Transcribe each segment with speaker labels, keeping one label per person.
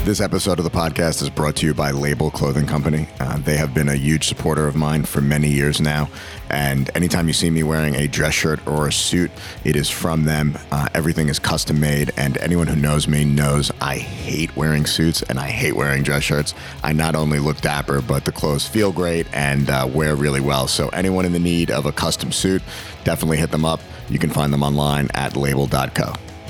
Speaker 1: This episode of the podcast is brought to you by Label Clothing Company. They have been a huge supporter of mine for many years now. And anytime you see me wearing a dress shirt or a suit, it is from them. Everything is custom made. And anyone who knows me knows I hate wearing suits and I hate wearing dress shirts. I not only look dapper, but the clothes feel great and wear really well. So anyone in the need of a custom suit, definitely hit them up. You can find them online at label.co.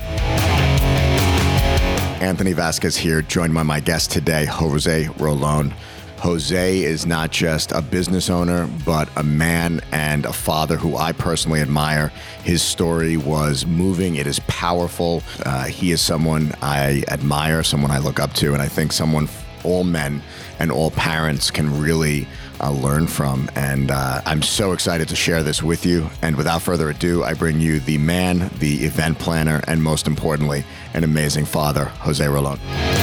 Speaker 1: Anthony Vasquez here, joined by my guest today, Jose Rolon. Jose is not just a business owner, but a man and a father who I personally admire. His story was moving. It is powerful. He is someone I admire, someone I look up to, and I think someone all men and all parents can really learn from. And I'm so excited to share this with you. And without further ado, I bring you the man, the event planner, and most importantly, an amazing father, Jose Rolon.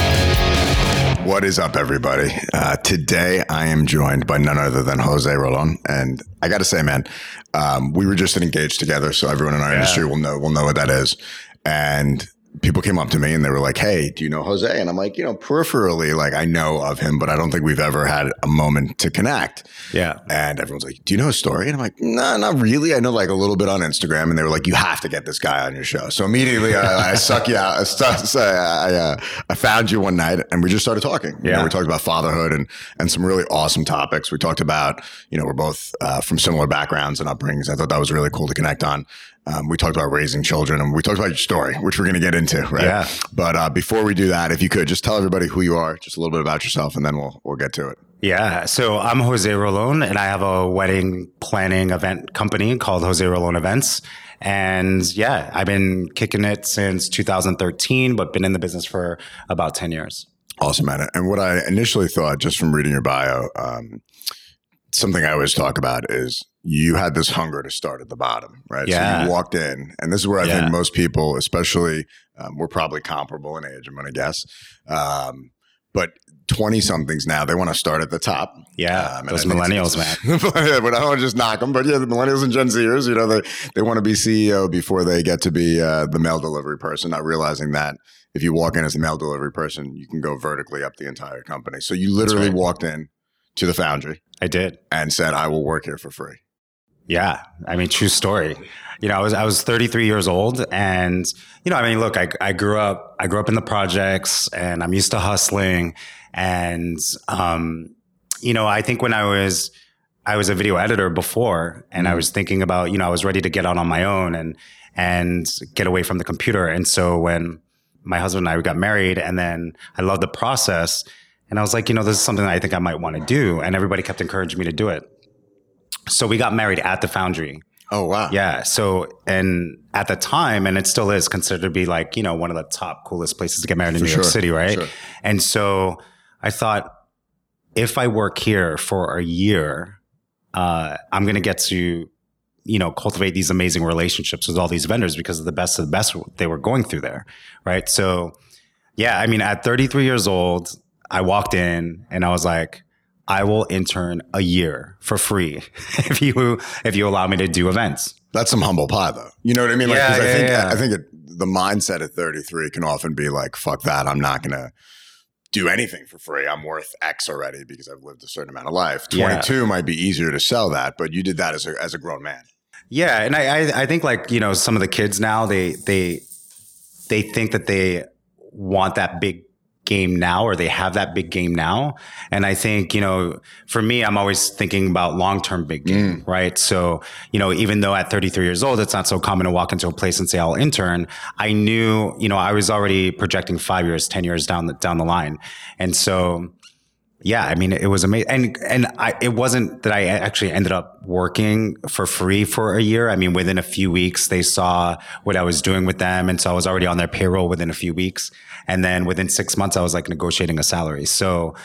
Speaker 1: What is up, everybody? Today, I am joined by none other than Jose Rolon. And I got to say, man, we were just engaged together, so everyone in our industry will know what that is. And people came up to me and they were like, "Hey, do you know Jose?" And I'm like, peripherally, like I know of him, but I don't think we've ever had a moment to connect.
Speaker 2: Yeah.
Speaker 1: And everyone's like, "Do you know his story?" And I'm like, "No, not really. I know like a little bit on Instagram." And they were like, "You have to get this guy on your show." So immediately I suck you out. I found you one night and we just started talking. We talked about fatherhood and some really awesome topics. We talked about, we're both from similar backgrounds and upbringings. I thought that was really cool to connect on. We talked about raising children and we talked about your story, which we're going to get into, right?
Speaker 2: Yeah.
Speaker 1: But before we do that, if you could just tell everybody who you are, just a little bit about yourself, and then we'll get to it.
Speaker 2: Yeah. So I'm Jose Rolon and I have a wedding planning event company called Jose Rolon Events. And yeah, I've been kicking it since 2013, but been in the business for about 10 years.
Speaker 1: Awesome, man. And what I initially thought just from reading your bio, something I always talk about is you had this hunger to start at the bottom, right?
Speaker 2: Yeah.
Speaker 1: So you walked in, and this is where I think most people, especially, we're probably comparable in age, I'm going to guess. But 20-somethings now, they want to start at the top.
Speaker 2: Yeah, those millennials, man.
Speaker 1: But I don't want to just knock them. But yeah, the millennials and Gen Zers, they want to be CEO before they get to be the mail delivery person, not realizing that if you walk in as the mail delivery person, you can go vertically up the entire company. So you literally walked in to the foundry.
Speaker 2: I did.
Speaker 1: And said, "I will work here for free."
Speaker 2: Yeah. I mean, true story. I was 33 years old and, look, I grew up in the projects and I'm used to hustling. And, I think when I was a video editor before and I was thinking about, I was ready to get out on my own and get away from the computer. And so when my husband and I got married and then I loved the process and I was like, this is something that I think I might want to do. And everybody kept encouraging me to do it. So we got married at the foundry.
Speaker 1: Oh, wow.
Speaker 2: Yeah. So, and at the time, and it still is considered to be like, one of the top coolest places to get married in New York City, right?
Speaker 1: Sure.
Speaker 2: And so I thought, if I work here for a year, I'm going to get to, cultivate these amazing relationships with all these vendors because of the best they were going through there, right? So, yeah, at 33 years old, I walked in and I was like, I will intern a year for free if you allow me to do events.
Speaker 1: That's some humble pie, though. You know what I mean? I think the mindset at 33 can often be like, "Fuck that! I'm not gonna do anything for free. I'm worth X already because I've lived a certain amount of life." 22 might be easier to sell that, but you did that as a grown man.
Speaker 2: Yeah, and I think some of the kids now they think that they want that big game now, or they have that big game now. And I think, for me, I'm always thinking about long-term big game, right? So, even though at 33 years old, it's not so common to walk into a place and say, "I'll intern," I knew, I was already projecting 5 years, 10 years down the line. And so, yeah, it was amazing. And it wasn't that I actually ended up working for free for a year. Within a few weeks, they saw what I was doing with them. And so I was already on their payroll within a few weeks. And then within 6 months, I was like negotiating a salary. So,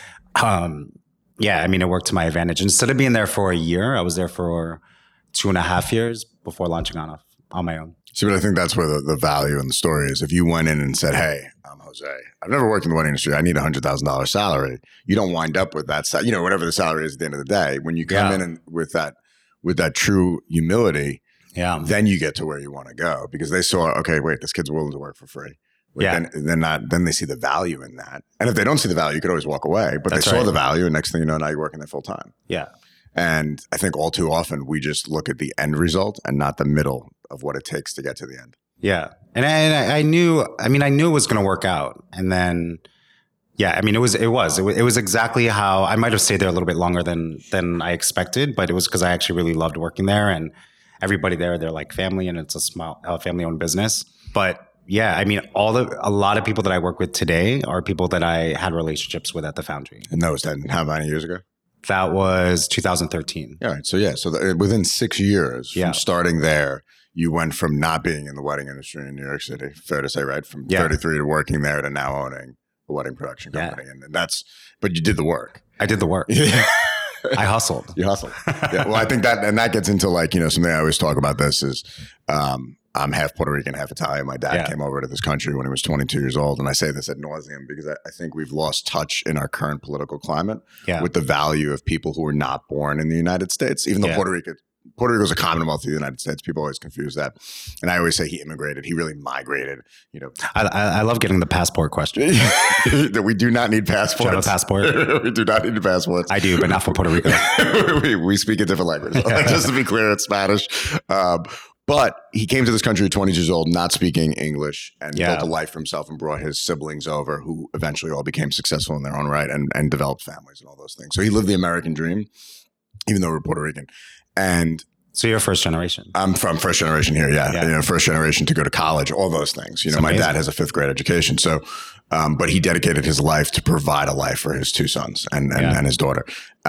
Speaker 2: it worked to my advantage. Instead of being there for a year, I was there for 2.5 years before launching on my own.
Speaker 1: See, but I think that's where the value in the story is. If you went in and said, "Hey, I'm Jose. I've never worked in the wedding industry. I need a $100,000 salary." You don't wind up with that, whatever the salary is at the end of the day. When you come in and with that true humility, then you get to where you want to go because they saw, okay, wait, this kid's willing to work for free. Then they see the value in that. And if they don't see the value, you could always walk away. But they saw the value, and next thing you know, now you're working there full time.
Speaker 2: Yeah.
Speaker 1: And I think all too often we just look at the end result and not the middle of what it takes to get to the end.
Speaker 2: Yeah. And I knew it was going to work out. And then, yeah, I mean, it was exactly how I might have stayed there a little bit longer than I expected, but it was because I actually really loved working there, and everybody there, they're like family, and it's a small family owned business. But yeah, I mean, a lot of people that I work with today are people that I had relationships with at the foundry.
Speaker 1: And that was how many years ago?
Speaker 2: That was 2013.
Speaker 1: All right. So within 6 years from starting there, you went from not being in the wedding industry in New York City, fair to say, right? From 33 to working there to now owning a wedding production company. Yeah. And but you did the work.
Speaker 2: I did the work. I hustled.
Speaker 1: You hustled. Yeah. Well, I think that gets into something I always talk about this is, I'm half Puerto Rican, half Italian. My dad came over to this country when he was 22 years old. And I say this ad nauseum because I think we've lost touch in our current political climate with the value of people who were not born in the United States, even though Puerto Rico is a commonwealth of the United States. People always confuse that. And I always say he immigrated. He really migrated.
Speaker 2: I love getting the passport question.
Speaker 1: We do not need passports.
Speaker 2: Do you have a passport?
Speaker 1: We do not need passports.
Speaker 2: I do, but not for Puerto Rico.
Speaker 1: we speak a different language. Just to be clear, it's Spanish. But he came to this country at 20 years old, not speaking English, and built a life for himself and brought his siblings over, who eventually all became successful in their own right and developed families and all those things. So he lived the American dream, even though we're Puerto Rican. And
Speaker 2: so you're first generation.
Speaker 1: I'm from first generation here. Yeah. First generation to go to college, all those things. My dad has a 5th grade education. So, but he dedicated his life to provide a life for his 2 sons and his daughter.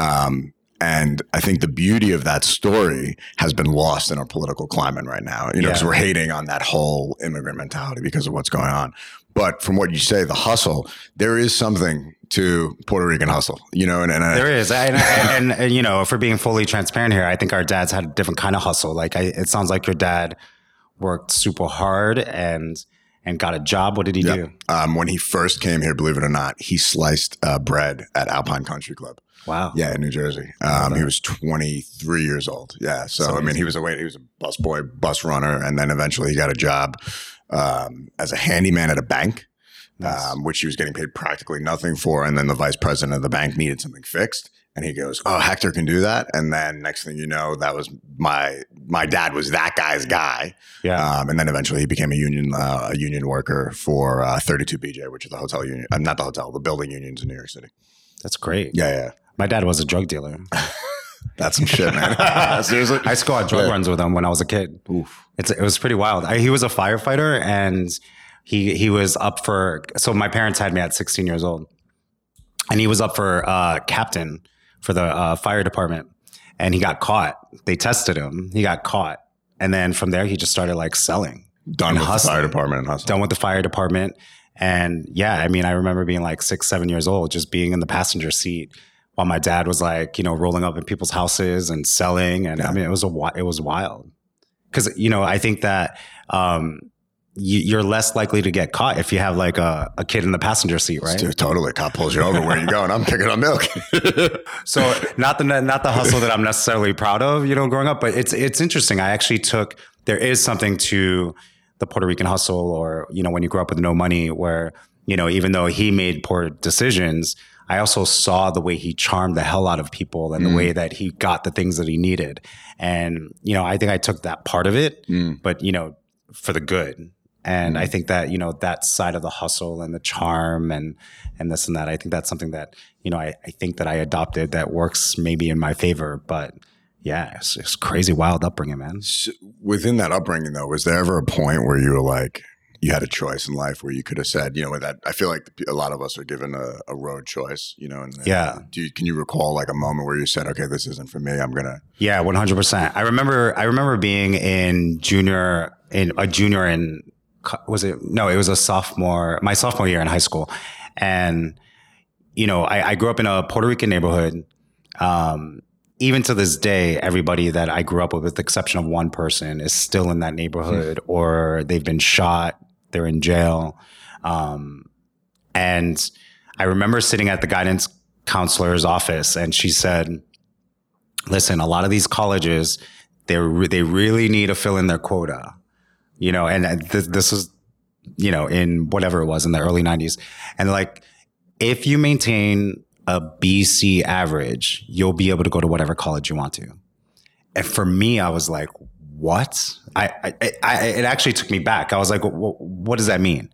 Speaker 1: And I think the beauty of that story has been lost in our political climate right now, because we're hating on that whole immigrant mentality because of what's going on. But from what you say, the hustle, there is something to Puerto Rican hustle,
Speaker 2: there is. And if we're being fully transparent here, I think our dads had a different kind of hustle. It sounds like your dad worked super hard and got a job. What did he do?
Speaker 1: When he first came here, believe it or not, he sliced bread at Alpine Country Club.
Speaker 2: Wow.
Speaker 1: Yeah, in New Jersey. He was 23 years old. Yeah. So, he was a busboy, bus runner. And then eventually he got a job as a handyman at a bank, which he was getting paid practically nothing for. And then the vice president of the bank needed something fixed. And he goes, "Oh, Hector can do that." And then next thing you know, that was my dad was that guy's guy.
Speaker 2: Yeah.
Speaker 1: And then eventually he became a union worker for 32BJ, which is the hotel union. Not the hotel, the building unions in New York City.
Speaker 2: That's great.
Speaker 1: Yeah.
Speaker 2: My dad was a drug dealer.
Speaker 1: That's some shit, man. Seriously?
Speaker 2: I used to go on drug runs with him when I was a kid.
Speaker 1: Oof.
Speaker 2: It was pretty wild. He was a firefighter, and he was up for, so my parents had me at 16 years old, and he was up for captain for the fire department, and he got caught. They tested him. He got caught. And then from there, he just started selling.
Speaker 1: Done with the fire department and hustling.
Speaker 2: Done with the fire department. And I remember being 6, 7 years old, just being in the passenger seat while my dad was rolling up in people's houses and selling. And it was wild. Because, I think that you're less likely to get caught if you have a kid in the passenger seat, right?
Speaker 1: Dude, totally. Cop pulls you over. Where are you going? I'm picking up milk.
Speaker 2: So not the hustle that I'm necessarily proud of, growing up, but it's interesting. I actually there is something to the Puerto Rican hustle, or, when you grow up with no money, where, even though he made poor decisions, I also saw the way he charmed the hell out of people and the way that he got the things that he needed. And, I think I took that part of it, but, for the good. And I think that, that side of the hustle and the charm and this and that, I think that's something that, I think that I adopted that works maybe in my favor. But yeah, it's crazy wild upbringing, man.
Speaker 1: So within that upbringing, though, was there ever a point where you were you had a choice in life where you could have said, that I feel like a lot of us are given a road choice, can you recall a moment where you said, okay, this isn't for me, I'm going to.
Speaker 2: Yeah, 100%. I remember being a junior in, it was a sophomore, my sophomore year in high school. And, I grew up in a Puerto Rican neighborhood. Even to this day, everybody that I grew up with the exception of one person, is still in that neighborhood, or they've been shot, they're in jail. And I remember sitting at the guidance counselor's office, and she said, listen, a lot of these colleges, they really need to fill in their quota, and this is in whatever it was in the early 90s. And like, if you maintain a BC average, you'll be able to go to whatever college you want to. And for me, I was like, what? It actually took me back. I was like, what does that mean?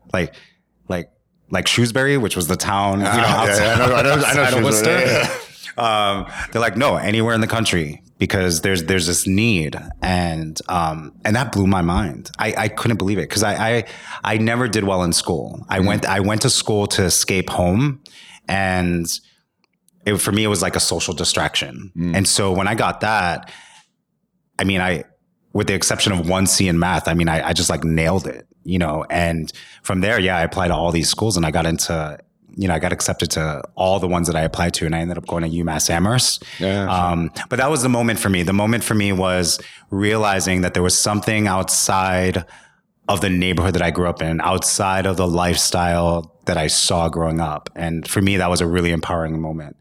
Speaker 2: Like Shrewsbury, which was the town, outside, outside of Worcester. They're like, no, anywhere in the country, because there's this need. And that blew my mind. I couldn't believe it, because I never did well in school. I went to school to escape home, and for me, it was like a social distraction. And so when I got that, I mean, with the exception of 1C in math, I mean, I just like nailed it, and from there, I applied to all these schools, and I got into, I got accepted to all the ones that I applied to, and I ended up going to UMass Amherst. Yeah, sure. But that was the moment for me. The moment for me was realizing that there was something outside of the neighborhood that I grew up in, outside of the lifestyle that I saw growing up. And for me, that was a really empowering moment.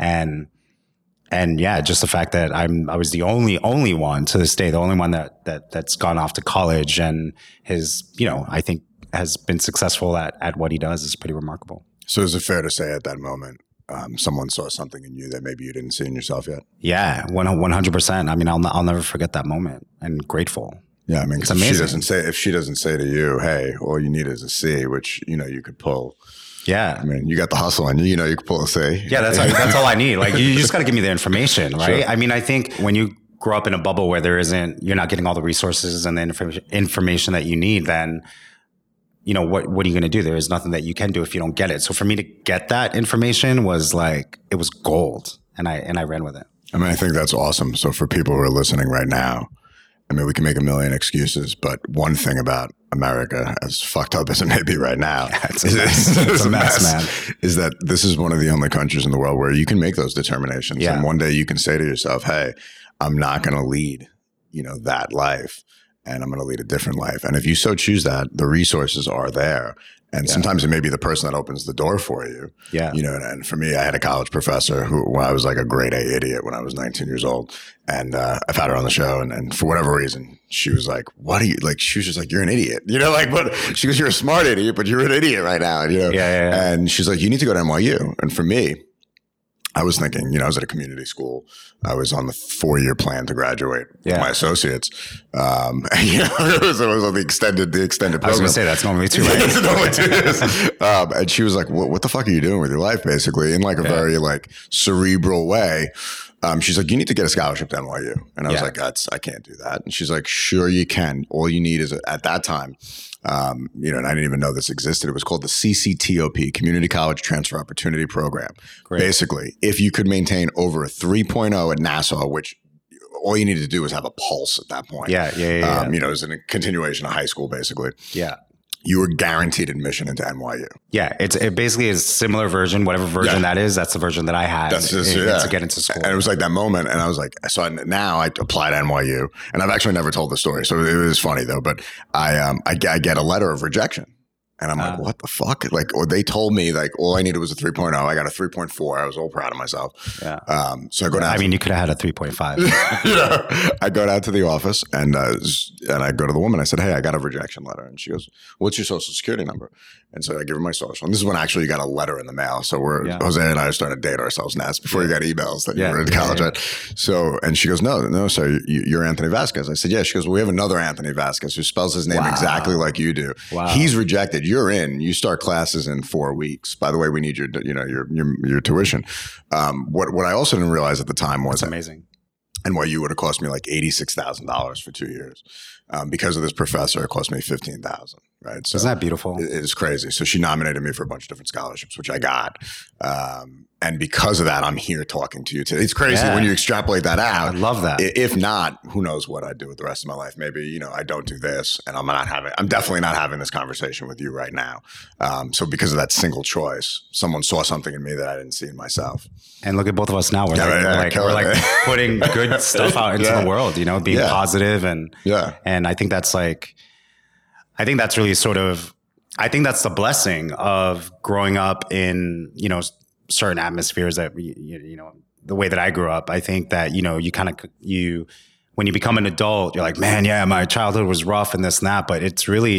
Speaker 2: And yeah, just the fact that I was the only one to this day, the only one that's gone off to college and I think has been successful at what he does is pretty remarkable.
Speaker 1: So is it fair to say at that moment, someone saw something in you that maybe you didn't see in yourself yet?
Speaker 2: Yeah, 100%. I mean, I'll never forget that moment, and grateful.
Speaker 1: Yeah, I mean, it's amazing. If she doesn't say to you, hey, all you need is a C, which, you could pull.
Speaker 2: Yeah.
Speaker 1: I mean, you got the hustle and you can pull a C.
Speaker 2: Yeah, that's all I need. Like, you just got to give me the information, right? Sure. I mean, I think when you grow up in a bubble where you're not getting all the resources and the information that you need, then, what are you going to do? There is nothing that you can do if you don't get it. So for me to get that information was like, it was gold, and I ran with it.
Speaker 1: I mean, I think that's awesome. So for people who are listening right now, I mean, we can make a million excuses, but one thing about America, as fucked up as it may be right now,
Speaker 2: it's a mess, man.
Speaker 1: Is that this is one of the only countries in the world where you can make those determinations. Yeah. And one day you can say to yourself, hey, I'm not going to lead, that life, and I'm going to lead a different life. And if you so choose that, the resources are there. And sometimes it may be the person that opens the door for you. Yeah. And for me, I had a college professor when I was like a grade A idiot when I was 19 years old. And I've had her on the show. And for whatever reason, she was like, what are you, like, she was just like, you're an idiot. What? She goes, you're a smart idiot, but you're an idiot right now. Yeah. And she's like, you need to go to NYU. And for me, I was thinking, I was at a community school. I was on the 4-year plan to graduate with my associates. It was on the extended program.
Speaker 2: I was going to say that's normally 2, right?
Speaker 1: It's normally 2 years. And she was like, what the fuck are you doing with your life, basically, in like a very like cerebral way. She's like, you need to get a scholarship to NYU. And I was like, I can't do that. And she's like, sure you can. All you need is at that time, and I didn't even know this existed. It was called the CCTOP, Community College Transfer Opportunity Program. Great. Basically, if you could maintain over a 3.0 at Nassau, which all you needed to do was have a pulse at that point.
Speaker 2: Yeah.
Speaker 1: It was a continuation of high school, basically.
Speaker 2: Yeah.
Speaker 1: You were guaranteed admission into NYU.
Speaker 2: Yeah, it basically is a similar version, whatever version that is. That's the version that I had to get into school.
Speaker 1: And it was like that moment, and I was like, so now I applied to NYU, and I've actually never told the story, so it was funny though. But I get a letter of rejection. And I'm like, what the fuck? Like, or they told me like all I needed was a 3.0. I got a 3.4. I was all proud of myself.
Speaker 2: Yeah.
Speaker 1: So I go down.
Speaker 2: I mean, you could have had a 3.5.
Speaker 1: I go down to the office and I go to the woman. I said, hey, I got a rejection letter. And she goes, what's your social security number? And so I give her my social. And this is when actually you got a letter in the mail. So Jose and I are starting to date ourselves now. It's before you got emails that you were in college. Right? So, and she goes, no, sir, you're Anthony Vasquez. I said, yeah. She goes, well, we have another Anthony Vasquez who spells his name exactly like you do. Wow. He's rejected. You're in. You start classes in 4 weeks. By the way, we need your tuition. What I also didn't realize at the time was
Speaker 2: that's amazing.
Speaker 1: NYU would have cost me like $86,000 for 2 years. Because of this professor, it cost me $15,000. Right? So
Speaker 2: isn't that beautiful?
Speaker 1: It's crazy. So she nominated me for a bunch of different scholarships, which I got. And because of that, I'm here talking to you today. It's crazy when you extrapolate that out.
Speaker 2: I love that.
Speaker 1: If not, who knows what I'd do with the rest of my life? Maybe, I don't do this, and I'm definitely not having this conversation with you right now. So because of that single choice, someone saw something in me that I didn't see in myself.
Speaker 2: And look at both of us now. We're putting good stuff out into the world, being positive and I think that's really sort of, I think that's the blessing of growing up in, certain atmospheres that, the way that I grew up. I think that, when you become an adult, you're like, man, yeah, my childhood was rough and this and that, but it's really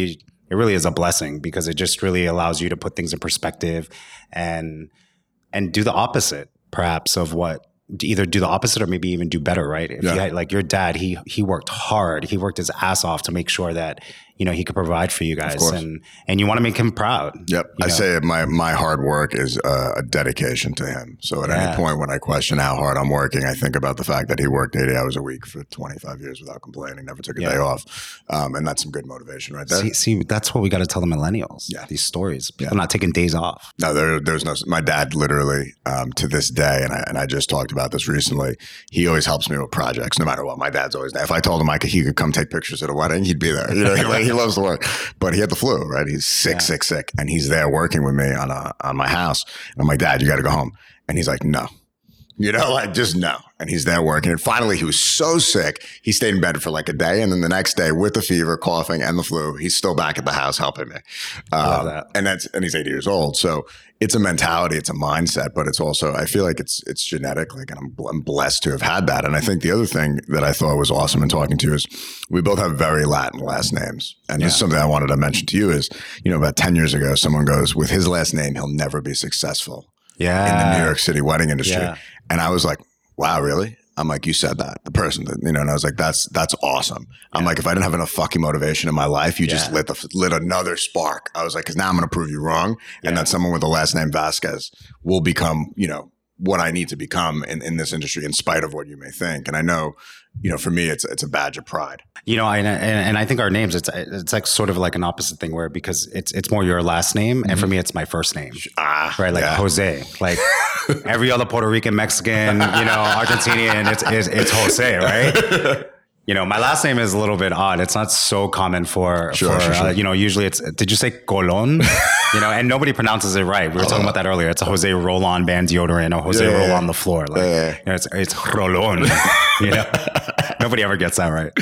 Speaker 2: it really is a blessing because it just really allows you to put things in perspective and do the opposite, perhaps, of what either do the opposite or maybe even do better, right? If you had, like your dad, he worked hard. He worked his ass off to make sure that, you know, he could provide for you guys, and you want to make him proud.
Speaker 1: Yep. I say my hard work is a dedication to him. So at any point when I question how hard I'm working, I think about the fact that he worked 80 hours a week for 25 years without complaining, never took a day off. And that's some good motivation right there.
Speaker 2: See, that's what we got to tell the millennials. Yeah. These stories. People not taking days off.
Speaker 1: No, there's no, my dad literally, to this day, and I just talked about this recently, he always helps me with projects no matter what. My dad's always there. If I told him he could come take pictures at a wedding, he'd be there. You know, he loves to work, but he had the flu, right? He's sick, and he's there working with me on my house. And I'm like, Dad, you got to go home. And he's like, no, you know, like just no. And he's there working. And finally, he was so sick, he stayed in bed for like a day. And then the next day, with the fever, coughing, and the flu, he's still back at the house helping me.
Speaker 2: Love that.
Speaker 1: And he's 80 years old. So it's a mentality, it's a mindset, but it's also, I feel like it's genetic. Like, and I'm blessed to have had that. And I think the other thing that I thought was awesome in talking to you is we both have very Latin last names. And this is something I wanted to mention to you is, you know, about 10 years ago, someone goes, with his last name, he'll never be successful in the New York City wedding industry. Yeah. And I was like, wow, really? I'm like, you said that, the person that, you know, and I was like, that's awesome. I'm like, if I didn't have enough fucking motivation in my life, you just lit another spark. I was like, cause now I'm going to prove you wrong. And that someone with the last name Vasquez will become, you know, what I need to become in this industry in spite of what you may think. And I know, you know, for me, it's a badge of pride.
Speaker 2: You know, and I think our names, it's like sort of like an opposite thing where because it's more your last name. And for me, it's my first name. Right. Like Jose, like every other Puerto Rican, Mexican, you know, Argentinian, it's Jose, right? You know, my last name is a little bit odd. It's not so common for. You know, usually it's, did you say Colon? You know, and nobody pronounces it right. We were talking about that earlier. It's a Jose Roll-On band deodorant or Jose Roll-On the floor. Like, you know, it's Rolon, you know, nobody ever gets that right.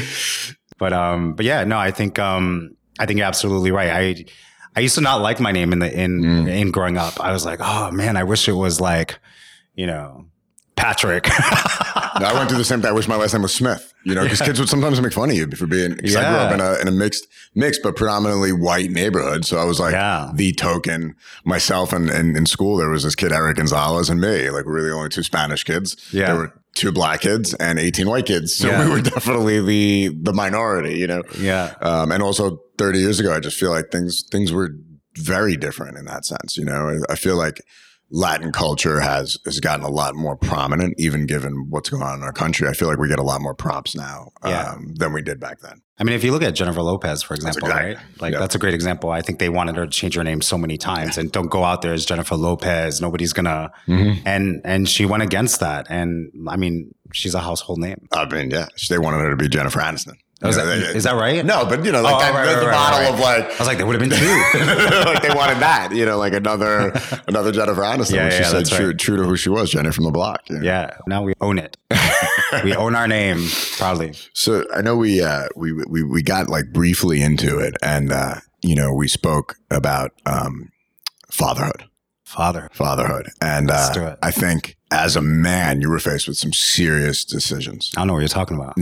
Speaker 2: But yeah, no, I think you're absolutely right. I used to not like my name in growing up. I was like, oh man, I wish it was like, you know, Patrick.
Speaker 1: No, I went through the same thing. I wish my last name was Smith, you know, because kids would sometimes make fun of you for being, because I grew up in a mixed, but predominantly white neighborhood. So I was like the token myself. And in school, there was this kid, Eric Gonzalez, and me. Like, we were the only two Spanish kids. Yeah. There were 2 black kids and 18 white kids. So we were definitely the minority, you know? Yeah. And also 30 years ago, I just feel like things were very different in that sense. You know, I feel like Latin culture has gotten a lot more prominent, even given what's going on in our country. I feel like we get a lot more props now than we did back then.
Speaker 2: I mean, if you look at Jennifer Lopez, for example, right? Like that's a great example. I think they wanted her to change her name so many times and don't go out there as Jennifer Lopez. Nobody's gonna, and she went against that. And I mean, she's a household name.
Speaker 1: I mean, they wanted her to be Jennifer Aniston.
Speaker 2: Oh, is that right?
Speaker 1: No, but you know, like the model of like,
Speaker 2: I was like, there would have been 2.
Speaker 1: Like they wanted that, you know, like another Jennifer Aniston. She said true to who she was, Jenny from the block. You know?
Speaker 2: Yeah. Now we own it. We own our name proudly.
Speaker 1: So I know we got like briefly into it, and you know, we spoke about fatherhood. Fatherhood. And I think as a man, you were faced with some serious decisions.
Speaker 2: I don't know what you're talking about.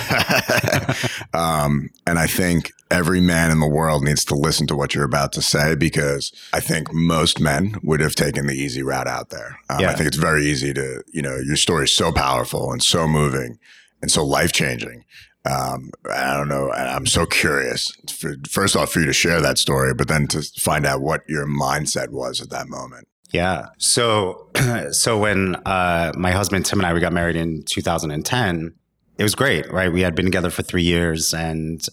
Speaker 1: And I think every man in the world needs to listen to what you're about to say, because I think most men would have taken the easy route out there. I think it's very easy to, you know, your story is so powerful and so moving and so life-changing. I don't know. I'm so curious, first off, for you to share that story, but then to find out what your mindset was at that moment.
Speaker 2: Yeah. So when my husband, Tim, and we got married in 2010, it was great, right? We had been together for 3 years, and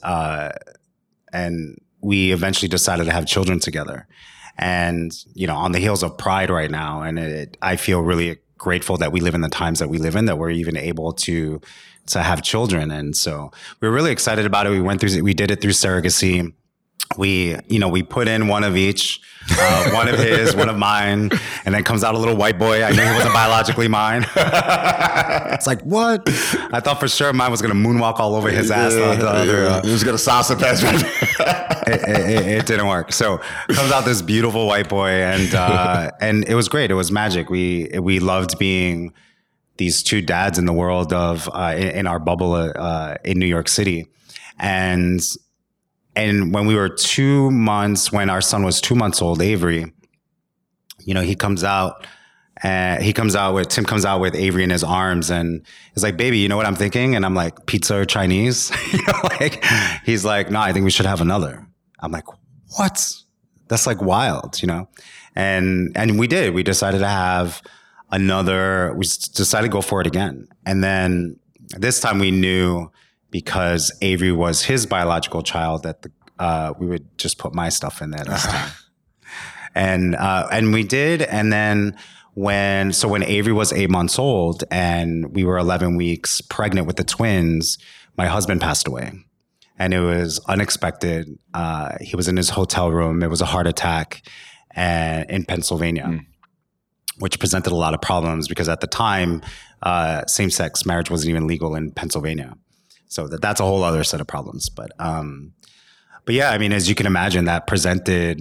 Speaker 2: we eventually decided to have children together. And, you know, on the heels of Pride right now, and I feel really grateful that we live in the times that we live in, that we're even able to have children. And so we were really excited about it. We did it through surrogacy. We put in one of each, one of his, one of mine, and then comes out a little white boy. I knew he wasn't biologically mine. It's like, what? I thought for sure mine was going to moonwalk all over his ass.
Speaker 1: He was going to salsa pass.
Speaker 2: It didn't work. So comes out this beautiful white boy, and it was great. It was magic. We loved being these 2 dads in the world of in our bubble in New York City, and and when we were 2 months, when our son was 2 months old, Avery, you know, Tim comes out with Avery in his arms and he's like, baby, you know what I'm thinking? And I'm like, pizza or Chinese? You know, like, he's like, no, I think we should have another. I'm like, what? That's like wild, you know? And we did. We decided to have another. We decided to go for it again. And then this time we knew, because Avery was his biological child, that we would just put my stuff in there this time. And we did. And then when Avery was 8 months old and we were 11 weeks pregnant with the twins, my husband passed away. And it was unexpected. He was in his hotel room. It was a heart attack in Pennsylvania, which presented a lot of problems because at the time, same-sex marriage wasn't even legal in Pennsylvania. So that's a whole other set of problems. But yeah, I mean, as you can imagine, that presented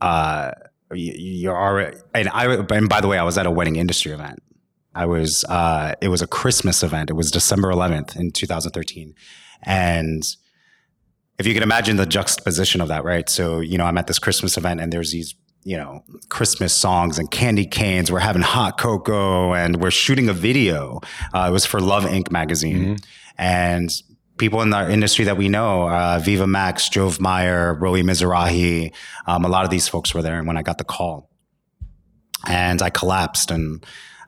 Speaker 2: you're already. And by the way, I was at a wedding industry event. It was a Christmas event. It was December 11th in 2013, and if you can imagine the juxtaposition of that, right? So, you know, I'm at this Christmas event and there's these, you know, Christmas songs and candy canes. We're having hot cocoa and we're shooting a video. It was for Love Inc. magazine. And people in our industry that we know, Viva Max, Jove Meyer, Roy Mizrahi, a lot of these folks were there. And when I got the call and I collapsed and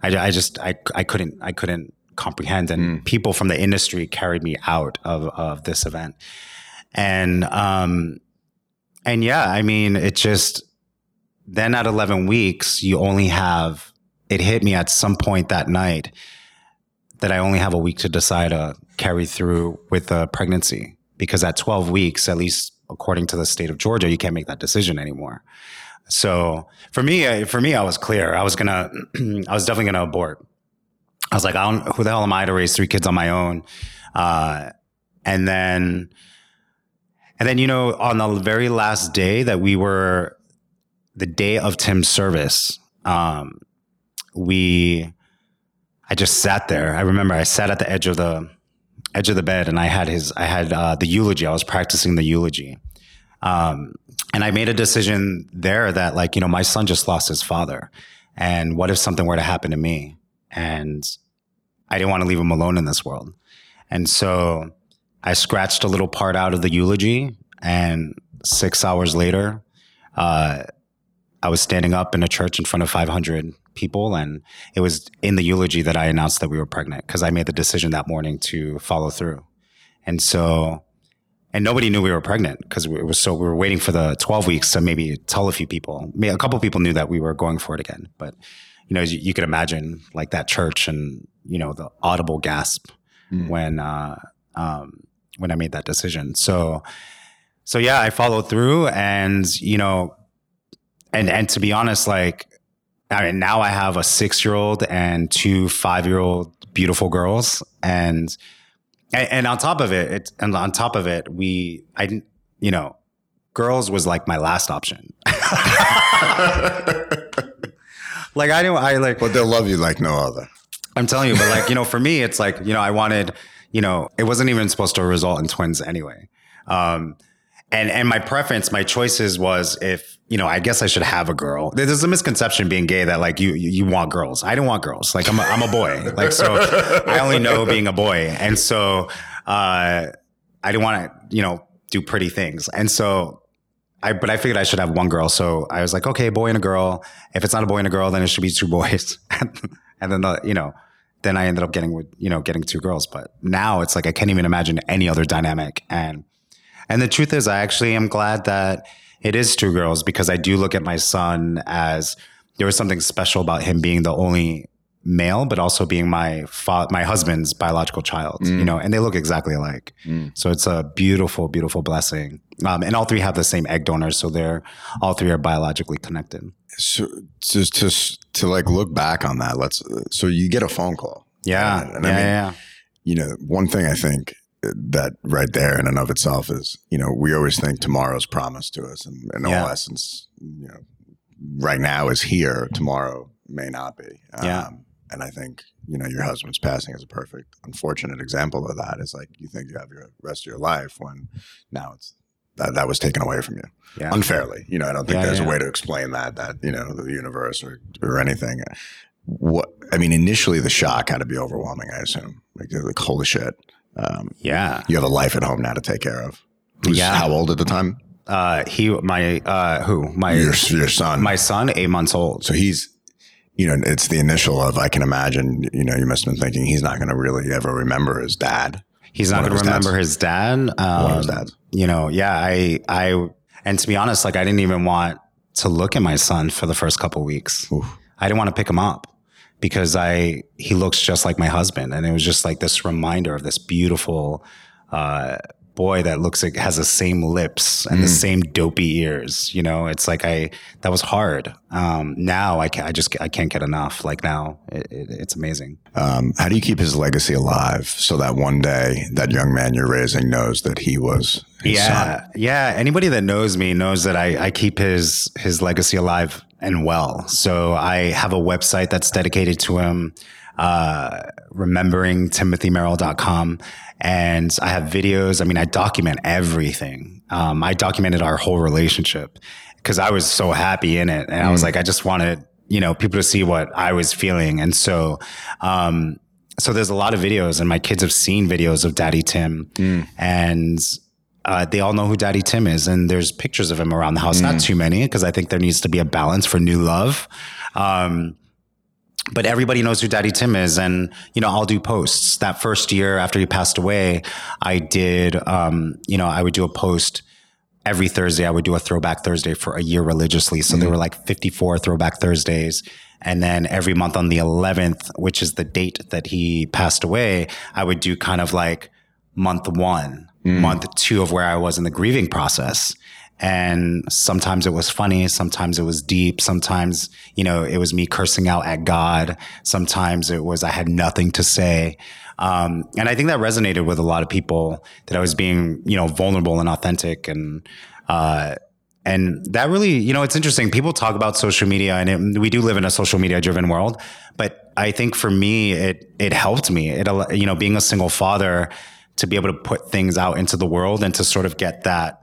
Speaker 2: I couldn't comprehend. And people from the industry carried me out of this event. And yeah, I mean, it just, then at 11 weeks, it hit me at some point that night that I only have a week to decide to carry through with a pregnancy, because at 12 weeks, at least according to the state of Georgia, you can't make that decision anymore. So for me, I was clear. I was definitely gonna abort. I was like, who the hell am I to raise 3 kids on my own? And then, you know, on the very last day that the day of Tim's service, I just sat there. I remember I sat at the edge of the bed and I had the eulogy. I was practicing the eulogy. And I made a decision there that, like, you know, my son just lost his father. And what if something were to happen to me? And I didn't want to leave him alone in this world. And so I scratched a little part out of the eulogy, and 6 hours later, I was standing up in a church in front of 500 people, and it was in the eulogy that I announced that we were pregnant, because I made the decision that morning to follow through. And nobody knew we were pregnant, because we were waiting for the 12 weeks to maybe tell a few people. A couple of people knew that we were going for it again, but you know, you could imagine, like, that church and, you know, the audible gasp when I made that decision. So yeah, I followed through, and, you know, and to be honest, like, I mean, now I have a 6-year-old and 2 5-year-old beautiful girls. And on top of it, you know, girls was like my last option.
Speaker 1: But they'll love you like no other.
Speaker 2: I'm telling you, but, like, you know, for me, it's like, you know, I wanted, you know, it wasn't even supposed to result in twins anyway. And my preference, my choices was, if, you know, I guess I should have a girl. There's a misconception being gay that, like, you want girls. I didn't want girls. Like, I'm a boy. Like, so I only know being a boy. And so, I didn't want to, you know, do pretty things. And so but I figured I should have one girl. So I was like, okay, boy and a girl. If it's not a boy and a girl, then it should be 2 boys. And then, you know, then I ended up getting 2 girls. But now it's like, I can't even imagine any other dynamic. And the truth is, I actually am glad that it is 2 girls, because I do look at my son as, there was something special about him being the only male, but also being my husband's biological child, you know, and they look exactly alike. So it's a beautiful, beautiful blessing. And all 3 have the same egg donors. So all 3 are biologically connected.
Speaker 1: So just to like look back on that, so you get a phone call.
Speaker 2: Yeah.
Speaker 1: And I mean, you know, one thing I think that right there in and of itself is, you know, we always think tomorrow's promised to us, and in all essence, you know, right now is here, tomorrow may not be. And I think, you know, your husband's passing is a perfect, unfortunate example of that. It's like, you think you have your rest of your life, when now it's that was taken away from you unfairly. You know, I don't think there's a way to explain that you know, the universe or anything. What I mean, initially the shock had to be overwhelming. I assume, like holy shit. You have a life at home now to take care of. Who's how old at the time?
Speaker 2: Your
Speaker 1: son.
Speaker 2: My son, 8 months old.
Speaker 1: So he's, you know, it's the initial of, I can imagine, you know, you must have been thinking he's not going to really ever remember his dad.
Speaker 2: He's not going to remember his dad.
Speaker 1: One of his dads.
Speaker 2: You know, and to be honest, like I didn't even want to look at my son for the first couple of weeks.
Speaker 1: Oof.
Speaker 2: I didn't want to pick him up because he looks just like my husband. And it was just like this reminder of this beautiful, boy that looks like has the same lips and the same dopey ears. You know, it's like that was hard. Now I can't get enough. Like now it's amazing.
Speaker 1: How do you keep his legacy alive so that one day that young man you're raising knows that he was his son?
Speaker 2: Yeah. Anybody that knows me knows that I keep his legacy alive and well. So I have a website that's dedicated to him, rememberingtimothymerrill.com. And I have videos. I mean, I document everything. I documented our whole relationship because I was so happy in it. And I was like, I just wanted, you know, people to see what I was feeling. And so, so there's a lot of videos and my kids have seen videos of Daddy Tim and, they all know who Daddy Tim is. And there's pictures of him around the house. Not too many because I think there needs to be a balance for new love. But everybody knows who Daddy Tim is. And, you know, I'll do posts. That first year after he passed away, I did, you know, I would do a post every Thursday. I would do a Throwback Thursday for a year religiously. So there were like 54 Throwback Thursdays. And then every month on the 11th, which is the date that he passed away, I would do kind of like month 1, month 2 of where I was in the grieving process. And sometimes it was funny. Sometimes it was deep. Sometimes, you know, it was me cursing out at God. Sometimes it was, I had nothing to say. And I think that resonated with a lot of people that I was being, you know, vulnerable and authentic. And that really, you know, it's interesting. People talk about social media and we do live in a social media driven world, but I think for me, it helped me. You know, being a single father, to be able to put things out into the world and to sort of get that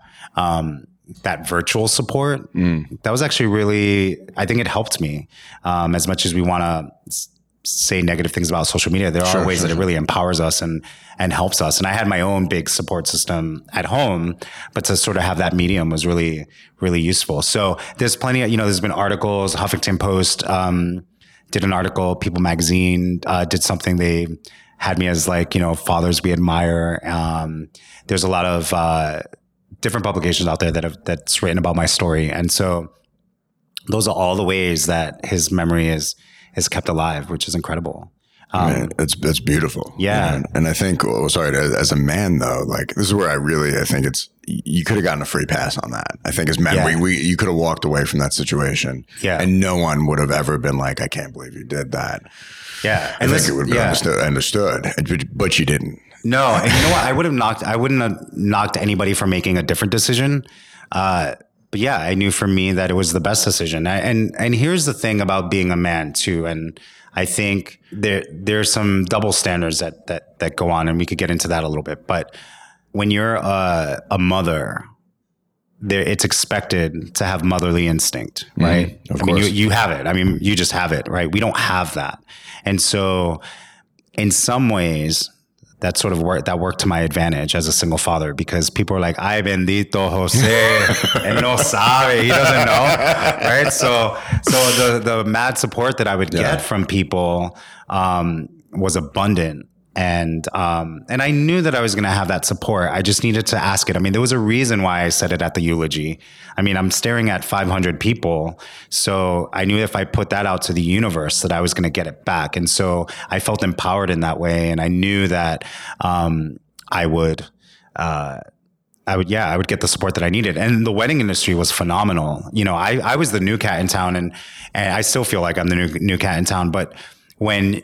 Speaker 2: virtual support, that was actually really, I think it helped me. As much as we want to say negative things about social media, there are ways that it really empowers us and helps us. And I had my own big support system at home, but to sort of have that medium was really, really useful. So there's plenty of, you know, there's been articles, Huffington Post did an article, People Magazine did something. They had me as like, you know, fathers we admire. There's a lot of different publications out there that's written about my story. And so those are all the ways that his memory is kept alive, which is incredible.
Speaker 1: Man, it's beautiful.
Speaker 2: Yeah.
Speaker 1: You know? And I think, as a man though, like this is where I think you could have gotten a free pass on that. I think as men, you could have walked away from that situation and no one would have ever been like, I can't believe you did that.
Speaker 2: Yeah.
Speaker 1: I think it would have been understood, but you didn't.
Speaker 2: No. And you know what? I wouldn't have knocked anybody for making a different decision. But yeah, I knew for me that it was the best decision. And here's the thing about being a man too. And I think there's some double standards that go on, and we could get into that a little bit. But when you're a mother, it's expected to have motherly instinct, right?
Speaker 1: Of course.
Speaker 2: Mean, you have it. I mean, you just have it, right? We don't have that. And so in some ways, that sort of worked to my advantage as a single father, because people are like, ay bendito Jose, él no sabe, he doesn't know, right? So the mad support that I would get from people was abundant. And I knew that I was going to have that support. I just needed to ask it. I mean, there was a reason why I said it at the eulogy. I mean, I'm staring at 500 people. So I knew if I put that out to the universe that I was going to get it back. And so I felt empowered in that way. And I knew that, I would get the support that I needed. And the wedding industry was phenomenal. You know, I was the new cat in town, and I still feel like I'm the new cat in town. But when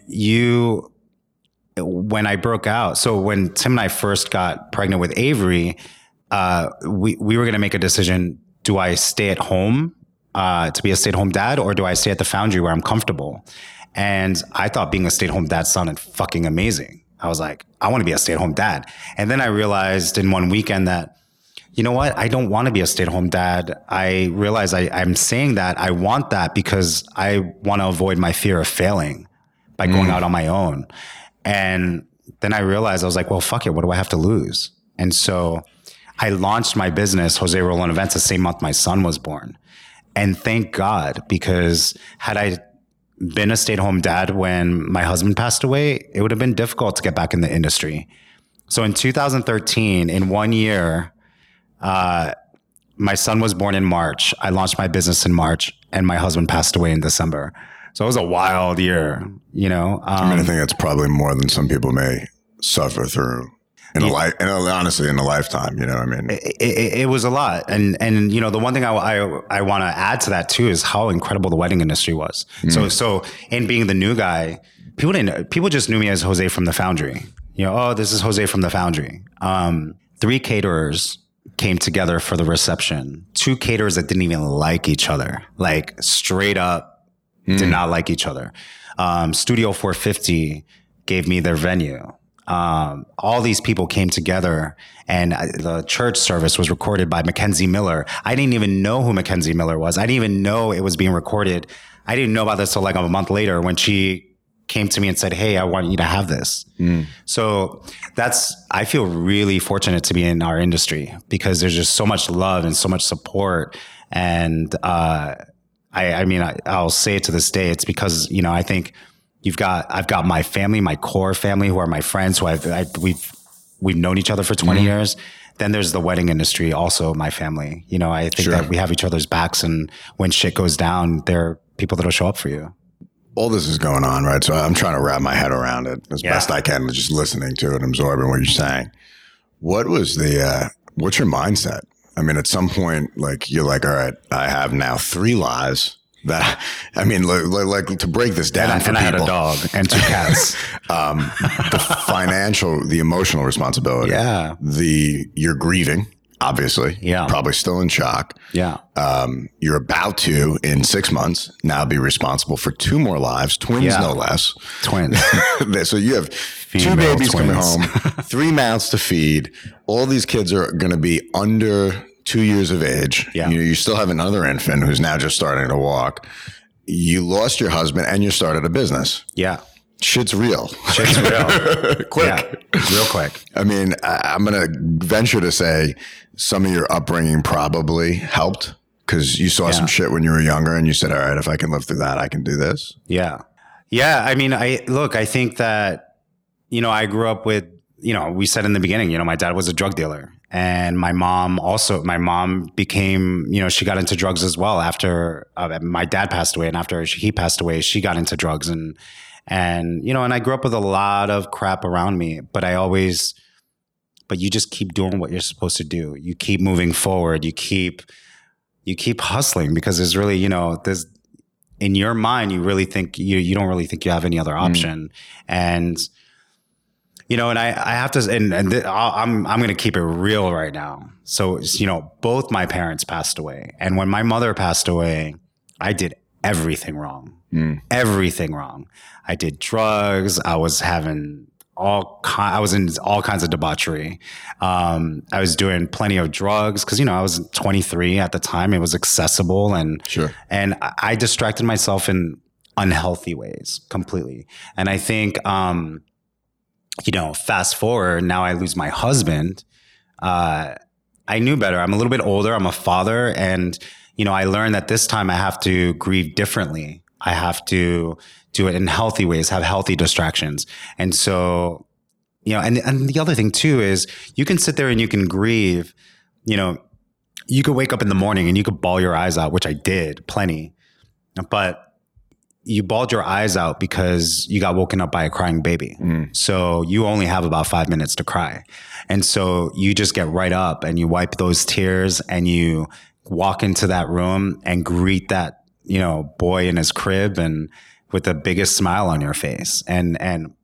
Speaker 2: I broke out, so when Tim and I first got pregnant with Avery, we were going to make a decision. Do I stay at home to be a stay-at-home dad, or do I stay at the Foundry where I'm comfortable? And I thought being a stay-at-home dad sounded fucking amazing. I was like, I want to be a stay-at-home dad. And then I realized in one weekend that you know what? I don't want to be a stay-at-home dad. I realize I'm saying that I want that because I want to avoid my fear of failing by going out on my own. And then I realized I was like, well, fuck it. What do I have to lose? And so I launched my business, Jose Rolon Events, the same month my son was born. And thank God, because had I been a stay-at-home dad when my husband passed away, it would have been difficult to get back in the industry. So in 2013, in 1 year, my son was born in March. I launched my business in March, and my husband passed away in December. So it was a wild year, you know.
Speaker 1: I think it's probably more than some people may suffer through in a life, and honestly, in a lifetime. You know what I mean?
Speaker 2: It was a lot, and you know, the one thing I want to add to that too is how incredible the wedding industry was. So in being the new guy, people just knew me as Jose from the Foundry. You know, oh, this is Jose from the Foundry. 3 caterers came together for the reception. 2 caterers that didn't even like each other, like straight up did not like each other. Studio 450 gave me their venue. All these people came together, and the church service was recorded by Mackenzie Miller. I didn't even know who Mackenzie Miller was. I didn't even know it was being recorded. I didn't know about this till like a month later when she came to me and said, hey, I want you to have this. So I feel really fortunate to be in our industry because there's just so much love and so much support. And, I'll say it to this day. It's because, you know, I think I've got my family, my core family, who are my friends, who we've known each other for 20 years. Then there's the wedding industry, also my family. You know, I think that we have each other's backs, and when shit goes down, there are people that'll show up for you.
Speaker 1: All this is going on, right? So I'm trying to wrap my head around it as best I can, just listening to it, absorbing what you're saying. What's your mindset? I mean, at some point, like, you're like, all right, I have now 3 lives that, I mean, like to break this down for people.
Speaker 2: I had a dog and 2 cats.
Speaker 1: The emotional responsibility.
Speaker 2: Yeah.
Speaker 1: You're grieving, obviously.
Speaker 2: Yeah.
Speaker 1: Probably still in shock.
Speaker 2: Yeah.
Speaker 1: You're about to, in 6 months, now be responsible for 2 more lives, twins no less.
Speaker 2: Twins.
Speaker 1: So you have
Speaker 2: Female
Speaker 1: 2 babies
Speaker 2: twins.
Speaker 1: coming home, 3 mouths to feed. All these kids are going to be under 2 years of age.
Speaker 2: Yeah.
Speaker 1: You still have another infant who's now just starting to walk. You lost your husband and you started a business.
Speaker 2: Yeah.
Speaker 1: Shit's real.
Speaker 2: Shit's real.
Speaker 1: Quick.
Speaker 2: Yeah. Real quick.
Speaker 1: I mean, I'm going to venture to say some of your upbringing probably helped because you saw some shit when you were younger and you said, all right, if I can live through that, I can do this.
Speaker 2: Yeah. Yeah. I mean, I think that, you know, I grew up with, you know, we said in the beginning, you know, my dad was a drug dealer, and my mom became, you know, she got into drugs as well after my dad passed away. And after he passed away, she got into drugs and, you know, and I grew up with a lot of crap around me, but you just keep doing what you're supposed to do. You keep moving forward. You keep hustling because there's really, you know, in your mind, you really think you don't really think you have any other option. And, you know, and I have to, I'm going to keep it real right now. So, you know, both my parents passed away. And when my mother passed away, I did everything wrong. Everything wrong. I did drugs. I was having I was in all kinds of debauchery. I was doing plenty of drugs because, you know, I was 23 at the time. It was accessible and I distracted myself in unhealthy ways completely. And I think, you know, fast forward, now I lose my husband. I knew better. I'm a little bit older. I'm a father. And, you know, I learned that this time I have to grieve differently. I have to do it in healthy ways, have healthy distractions. And so, you know, and the other thing too is you can sit there and you can grieve, you know, you could wake up in the morning and you could bawl your eyes out, which I did plenty, but you bawled your eyes out because you got woken up by a crying baby. So you only have about 5 minutes to cry. And so you just get right up and you wipe those tears and you walk into that room and greet that, you know, boy in his crib and with the biggest smile on your face. And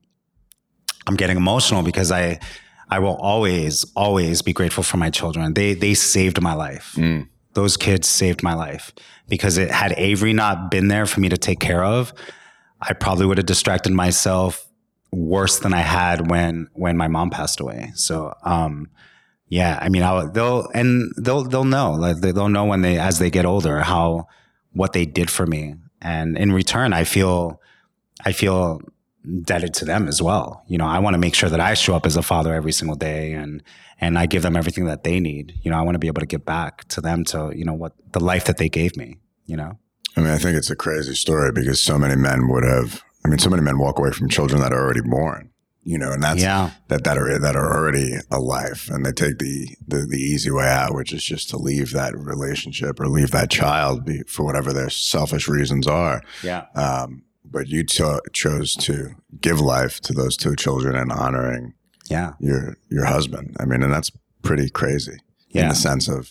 Speaker 2: I'm getting emotional because I will always be grateful for my children. They saved my life. Those kids saved my life because had Avery not been there for me to take care of, I probably would have distracted myself worse than I had when my mom passed away. So, yeah, I mean, they'll know, like they'll know when as they get older, what they did for me. And in return, I feel indebted to them as well. You know, I want to make sure that I show up as a father every single day, and I give them everything that they need. You know, I want to be able to give back to them, to, you know, what the life that they gave me, you know?
Speaker 1: I mean, I think it's a crazy story because so many men walk away from children that are already born, you know, and that's that are already alive, and they take the easy way out, which is just to leave that relationship or leave that child for whatever their selfish reasons are.
Speaker 2: Yeah.
Speaker 1: But you chose to give life to those two children and honoring your husband. I mean, and that's pretty crazy in the sense of,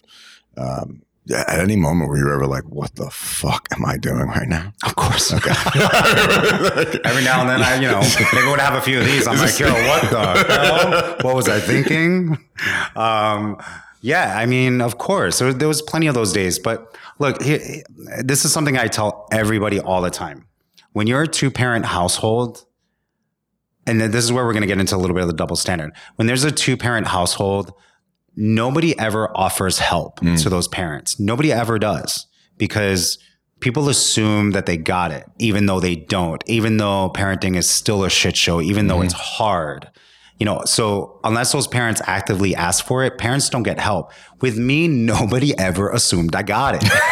Speaker 1: at any moment were you ever like, what the fuck am I doing right now?
Speaker 2: Of course. Okay. Every now and then maybe I would have a few of these. I'm like, yo, what the hell? What was I thinking? Yeah, I mean, of course, there was plenty of those days. But look, this is something I tell everybody all the time. When you're a two-parent household, and this is where we're going to get into a little bit of the double standard. When there's a two-parent household, nobody ever offers help to those parents. Nobody ever does, because people assume that they got it, even though they don't, even though parenting is still a shit show, even though it's hard. You know, so unless those parents actively ask for it, parents don't get help. With me, nobody ever assumed I got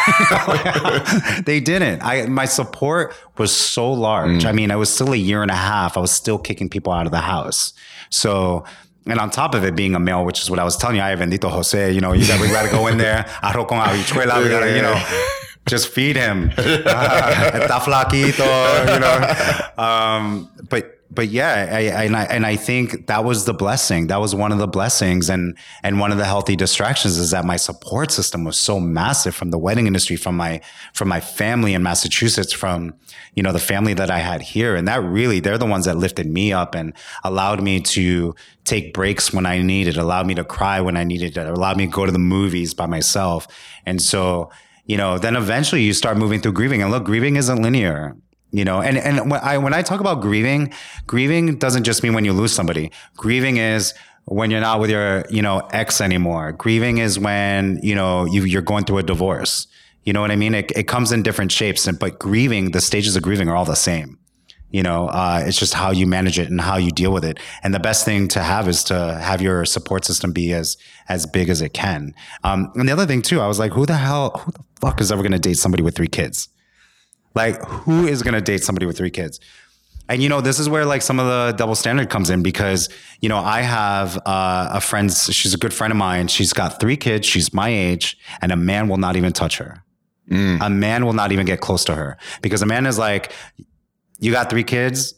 Speaker 2: it. They didn't. My support was so large. I mean, I was still a year and a half. I was still kicking people out of the house. So, and on top of it being a male, which is what I was telling you, I bendito Jose, you know, we gotta go in there, arroz con habichuela, we gotta, you know, just feed him. Está flaquito, you know. But yeah, I think that was the blessing. That was one of the blessings, and one of the healthy distractions is that my support system was so massive from the wedding industry, from my family in Massachusetts, from, you know, the family that I had here. And that really, they're the ones that lifted me up and allowed me to take breaks when I needed, allowed me to cry when I needed it, allowed me to go to the movies by myself. And so, you know, then eventually you start moving through grieving, and look, grieving isn't linear. You know, and when I talk about grieving doesn't just mean when you lose somebody. Grieving is when you're not with your, you know, ex anymore. Grieving is when, you know, you're going through a divorce. You know what I mean? It comes in different shapes, but grieving, the stages of grieving are all the same. You know, it's just how you manage it and how you deal with it. And the best thing to have is to have your support system be as big as it can. And the other thing too, I was like, who the fuck is ever going to date somebody with 3 kids? Like, who is going to date somebody with 3 kids? And, you know, this is where like some of the double standard comes in, because, you know, I have a friend, she's a good friend of mine. She's got 3 kids. She's my age, and a man will not even touch her. A man will not even get close to her, because a man is like, you got 3 kids.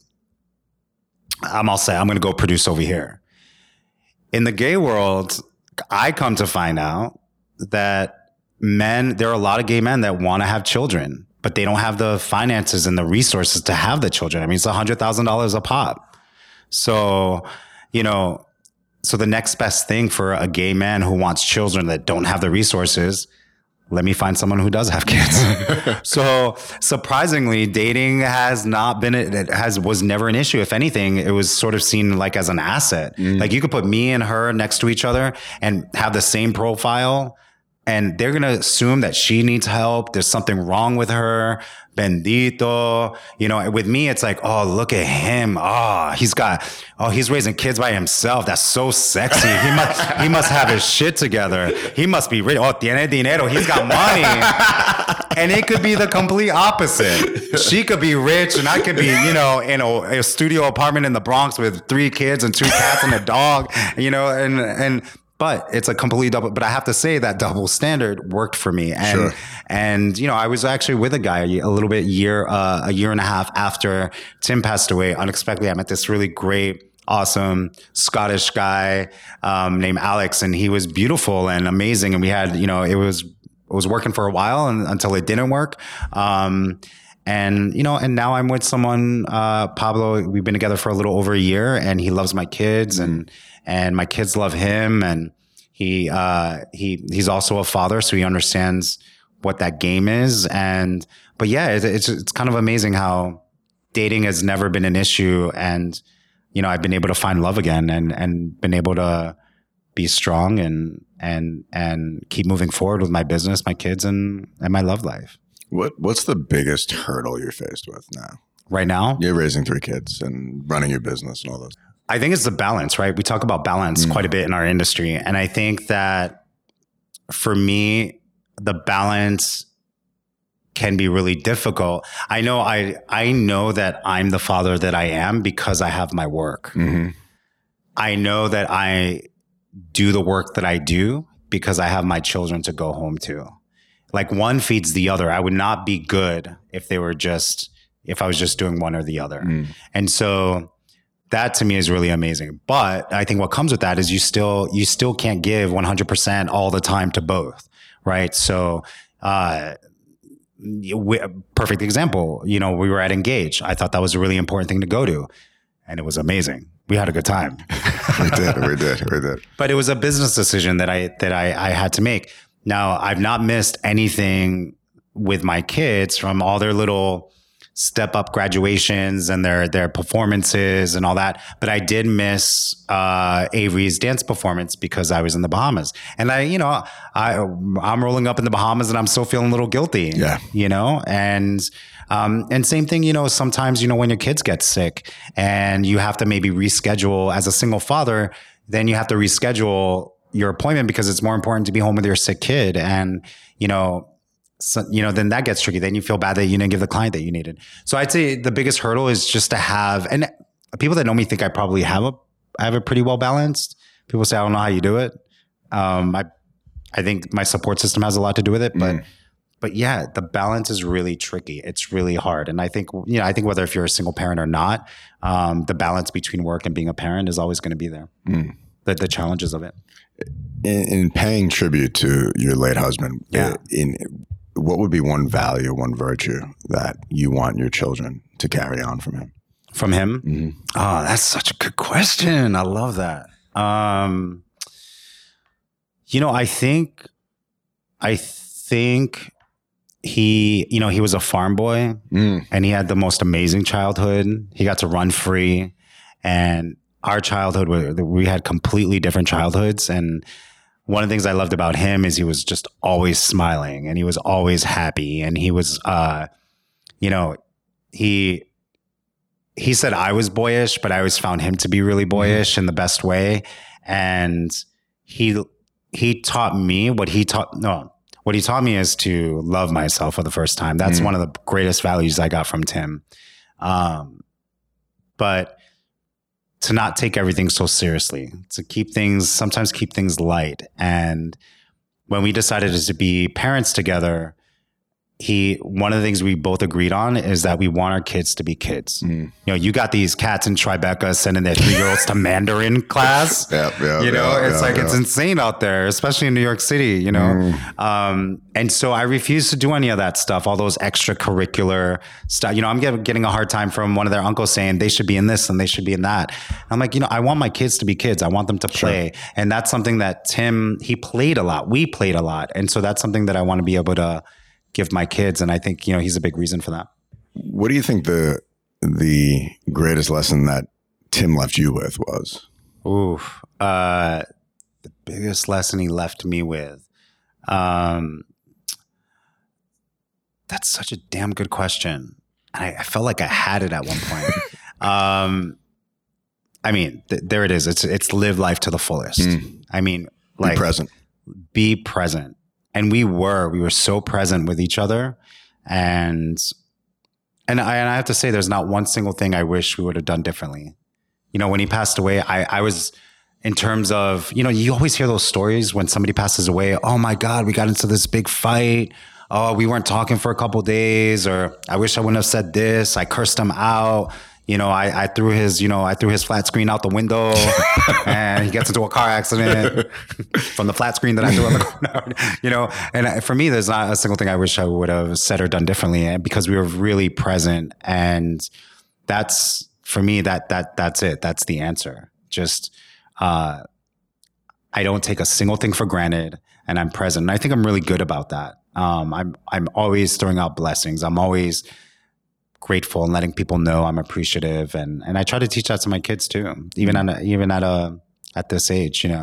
Speaker 2: I'm all set. I'm going to go produce over here. In the gay world, I come to find out that there are a lot of gay men that want to have children, but they don't have the finances and the resources to have the children. I mean, it's $100,000 a pop. So, you know, so the next best thing for a gay man who wants children that don't have the resources, let me find someone who does have kids. So surprisingly, dating was never an issue. If anything, it was sort of seen like as an asset. Like you could put me and her next to each other and have the same profile, and they're going to assume that she needs help. There's something wrong with her. Bendito. You know, with me, it's like, oh, look at him. He's raising kids by himself. That's so sexy. He must have his shit together. He must be rich. Oh, tiene dinero. He's got money. And it could be the complete opposite. She could be rich, and I could be, you know, in a studio apartment in the Bronx with 3 kids and 2 cats and a dog, you know, but it's a completely double. But I have to say that double standard worked for me. And you know, I was actually with a guy a year and a half after Tim passed away. Unexpectedly, I met this really great, awesome Scottish guy named Alex, and he was beautiful and amazing. And we had, you know, it was working for a while until it didn't work. And, you know, and now I'm with someone, Pablo. We've been together for a little over a year, and he loves my kids, and my kids love him. And he's also a father, so he understands what that game is. But yeah, it's kind of amazing how dating has never been an issue. And, you know, I've been able to find love again, and been able to be strong and keep moving forward with my business, my kids, and my love life.
Speaker 1: What's the biggest hurdle you're faced with now?
Speaker 2: Right now?
Speaker 1: You're raising 3 kids and running your business and all those.
Speaker 2: I think it's the balance, right? We talk about balance quite a bit in our industry. And I think that for me, the balance can be really difficult. I know that I'm the father that I am because I have my work.
Speaker 1: Mm-hmm.
Speaker 2: I know that I do the work that I do because I have my children to go home to. Like one feeds the other. I would not be good if I was just doing one or the other. And so that to me is really amazing. But I think what comes with that is you still can't give 100% all the time to both, right? So, perfect example, we were at Engage. I thought that was a really important thing to go to, and it was amazing. We had a good time.
Speaker 1: We did.
Speaker 2: But it was a business decision that I had to make. Now, I've not missed anything with my kids from all their little step up graduations and their performances and all that. But I did miss Avery's dance performance because I was in the Bahamas. And I'm rolling up in the Bahamas and I'm still feeling a little guilty.
Speaker 1: Yeah.
Speaker 2: And same thing, sometimes, when your kids get sick and you have to maybe reschedule as a single father, then you have to reschedule your appointment because it's more important to be home with your sick kid. And, then that gets tricky. Then you feel bad that you didn't give the client that you needed. So I'd say the biggest hurdle is just to have, and people that know me think I probably have it pretty well balanced. People say, I don't know how you do it. I think my support system has a lot to do with it, but yeah, the balance is really tricky. It's really hard. And I think whether if you're a single parent or not, the balance between work and being a parent is always going to be there. The challenges of it.
Speaker 1: In paying tribute to your late husband, what would be one value, one virtue that you want your children to carry on from him?
Speaker 2: From him?
Speaker 1: Mm-hmm.
Speaker 2: Oh, that's such a good question. I love that. I think he was a farm boy and he had the most amazing childhood. He got to run free, and our childhood, we had completely different childhoods. And one of the things I loved about him is he was just always smiling and he was always happy. And he was, he said I was boyish, but I always found him to be really boyish in the best way. And he taught me what he taught me is to love myself for the first time. That's one of the greatest values I got from Tim. But to not take everything so seriously, to sometimes keep things light. And when we decided to be parents together, one of the things we both agreed on is that we want our kids to be kids. You got these cats in Tribeca sending their 3-year-olds to Mandarin class. It's insane out there, especially in New York City, And so I refuse to do any of that stuff, all those extracurricular stuff. I'm getting a hard time from one of their uncles saying they should be in this and they should be in that. I'm like, I want my kids to be kids. I want them to play. Sure. And that's something that Tim, he played a lot. We played a lot. And so that's something that I want to be able to give my kids. And I think, he's a big reason for that.
Speaker 1: What do you think the greatest lesson that Tim left you with was?
Speaker 2: The biggest lesson he left me with. That's such a damn good question. And I felt like I had it at one point. There it is. It's live life to the fullest. Be present. And we were so present with each other. And I have to say, there's not one single thing I wish we would have done differently. When he passed away, I was, in terms of, you always hear those stories when somebody passes away. Oh my God, we got into this big fight. Oh, we weren't talking for a couple of days, or I wish I wouldn't have said this. I cursed him out. I threw his flat screen out the window and he gets into a car accident from the flat screen that I threw on the corner, and for me, there's not a single thing I wish I would have said or done differently, because we were really present. And that's, for me, that's it. That's the answer. Just, I don't take a single thing for granted, and I'm present. And I think I'm really good about that. I'm always throwing out blessings. I'm always grateful and letting people know I'm appreciative, and I try to teach that to my kids too, even at this age.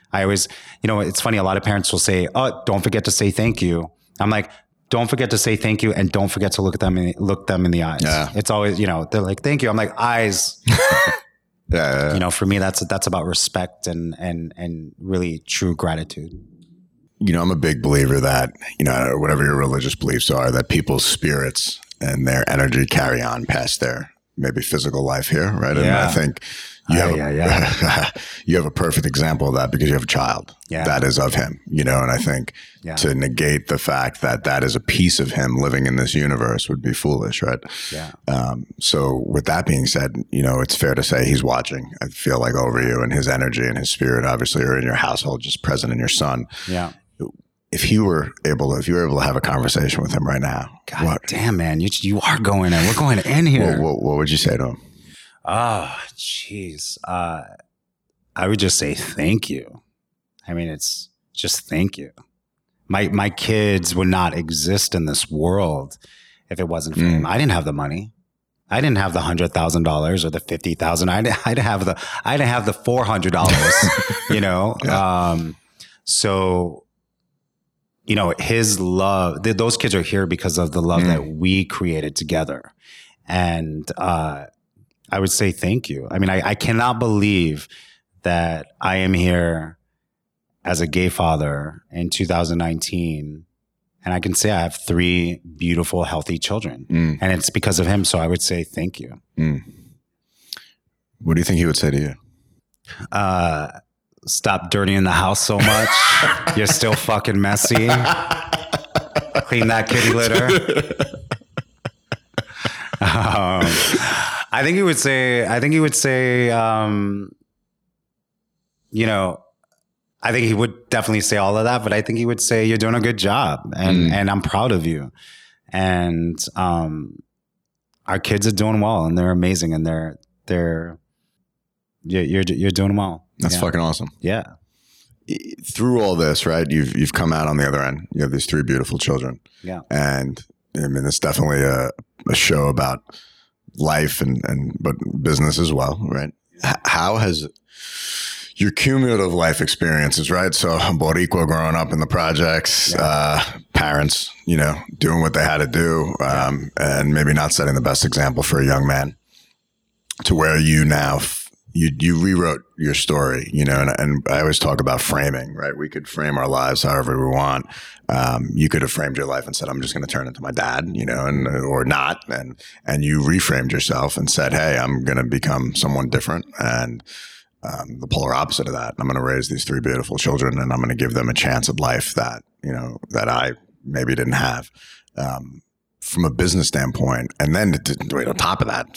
Speaker 2: I always, it's funny. A lot of parents will say, "Oh, don't forget to say thank you." I'm like, don't forget to say thank you, and don't forget to look them in the eyes.
Speaker 1: Yeah.
Speaker 2: It's always, they're like, "Thank you." I'm like, eyes.
Speaker 1: Yeah.
Speaker 2: For me, that's about respect and really true gratitude.
Speaker 1: I'm a big believer that, whatever your religious beliefs are, that people's spirits and their energy carry on past their maybe physical life here, right? And I think you have a perfect example of that because you have a child that is of him, and I think to negate the fact that that is a piece of him living in this universe would be foolish, right?
Speaker 2: Yeah.
Speaker 1: So with that being said, it's fair to say he's watching, I feel like, over you, and his energy and his spirit obviously are in your household, just present in your son.
Speaker 2: Yeah.
Speaker 1: If you were able to have a conversation with him right now,
Speaker 2: God damn, man, you are going in. We're going in here.
Speaker 1: What would you say to him?
Speaker 2: Oh, jeez. I would just say thank you. I mean, it's just thank you. My kids would not exist in this world if it wasn't for him. I didn't have the money. I didn't have the $100,000 or the $50,000. I didn't have the $400. So. His love, those kids are here because of the love that we created together. And I would say thank you. I mean, I cannot believe that I am here as a gay father in 2019. And I can say I have 3 beautiful, healthy children. And it's because of him. So I would say thank you.
Speaker 1: What do you think he would say to you?
Speaker 2: Stop dirtying the house so much. You're still fucking messy. Clean that kitty litter. I think he would say, I think he would definitely say all of that, but I think he would say, you're doing a good job and I'm proud of you. And our kids are doing well and they're amazing and you're doing well.
Speaker 1: That's fucking awesome.
Speaker 2: Yeah.
Speaker 1: Through all this, right? You've come out on the other end. You have these 3 beautiful children.
Speaker 2: Yeah.
Speaker 1: And I mean, it's definitely a show about life but business as well, right? How has your cumulative life experiences, right? So Boricua growing up in the projects, parents, doing what they had to do, and maybe not setting the best example for a young man, to where you now you rewrote your story, and I always talk about framing, right? We could frame our lives however we want. You could have framed your life and said, I'm just going to turn into my dad, or not. And you reframed yourself and said, hey, I'm going to become someone different. And the polar opposite of that. I'm going to raise these 3 beautiful children and I'm going to give them a chance at life that, that I maybe didn't have, from a business standpoint. And then wait, on top of that,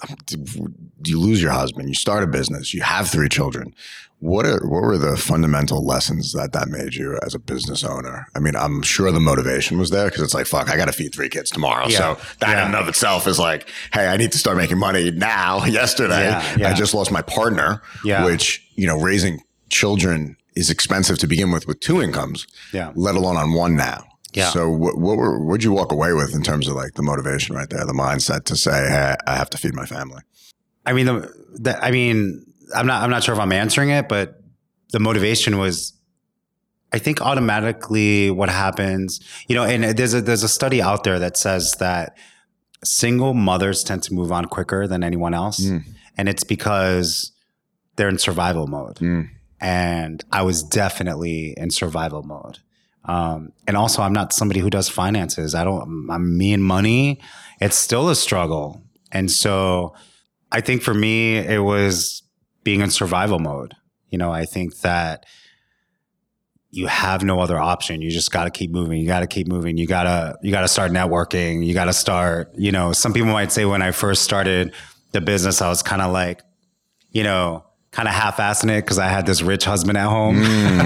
Speaker 1: you lose your husband, you start a business, you have 3 children. What were the fundamental lessons that made you as a business owner? I mean, I'm sure the motivation was there because it's like, fuck, I got to feed 3 kids tomorrow. Yeah. So that in and of itself is like, hey, I need to start making money now. Yesterday, I just lost my partner, which, raising children is expensive to begin with 2 incomes, let alone on 1 now. Yeah. So what'd you walk away with in terms of like the motivation right there, the mindset to say, hey, I have to feed my family?
Speaker 2: I mean, I'm not sure if I'm answering it, but the motivation was, I think automatically what happens, and there's a study out there that says that single mothers tend to move on quicker than anyone else. And it's because they're in survival mode. And I was definitely in survival mode. And also I'm not somebody who does finances. Me and money, it's still a struggle. And so I think for me, it was being in survival mode. I think that you have no other option. You just got to keep moving. You got to keep moving. You got to start networking. You got to start, some people might say when I first started the business, I was kind of like, kind of half-assing it because I had this rich husband at home.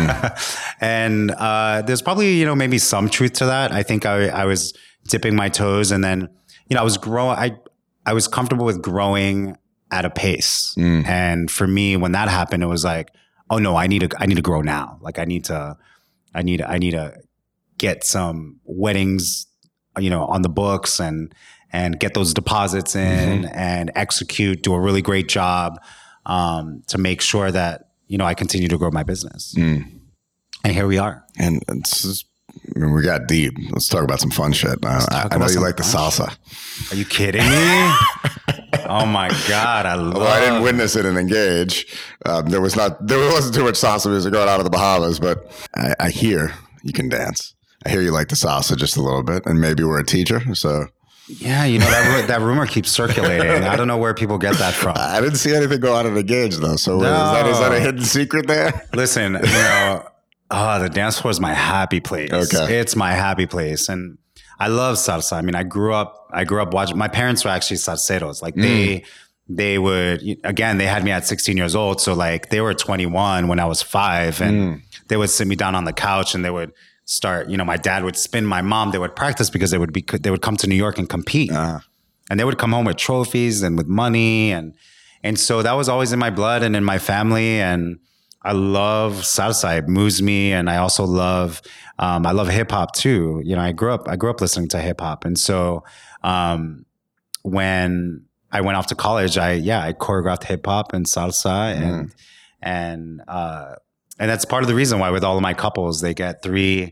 Speaker 2: And there's probably, maybe some truth to that. I think I was dipping my toes and then, I was I was comfortable with growing at a pace. And for me, when that happened, it was like, oh no, I need to grow now. Like I need to get some weddings, on the books and get those deposits in and execute, do a really great job, to make sure that, I continue to grow my business. And here we are.
Speaker 1: And we got deep. Let's talk about some fun shit. I know you like the salsa.
Speaker 2: Are you kidding me? Oh my God.
Speaker 1: Well, I didn't witness it in Engage. There wasn't too much salsa music going on in the Bahamas, but I hear you can dance. I hear you like the salsa just a little bit, and maybe we're a teacher. So
Speaker 2: yeah, that rumor keeps circulating. I don't know where people get that from.
Speaker 1: I didn't see anything go on in Engage though. So no. is that a hidden secret there?
Speaker 2: Listen, the dance floor is my happy place.
Speaker 1: Okay.
Speaker 2: It's my happy place. And I love salsa. I mean, I grew up watching, my parents were actually salseros. Like they would, again, they had me at 16 years old. So like they were 21 when I was 5 and they would sit me down on the couch and they would start, my dad would spin my mom. They would practice because they would come to New York and compete. And they would come home with trophies and with money. And so that was always in my blood and in my family. And I love salsa. It moves me. And I also love, I love hip hop too. I grew up listening to hip hop. And so, when I went off to college, I choreographed hip hop and salsa and that's part of the reason why with all of my couples, they get 3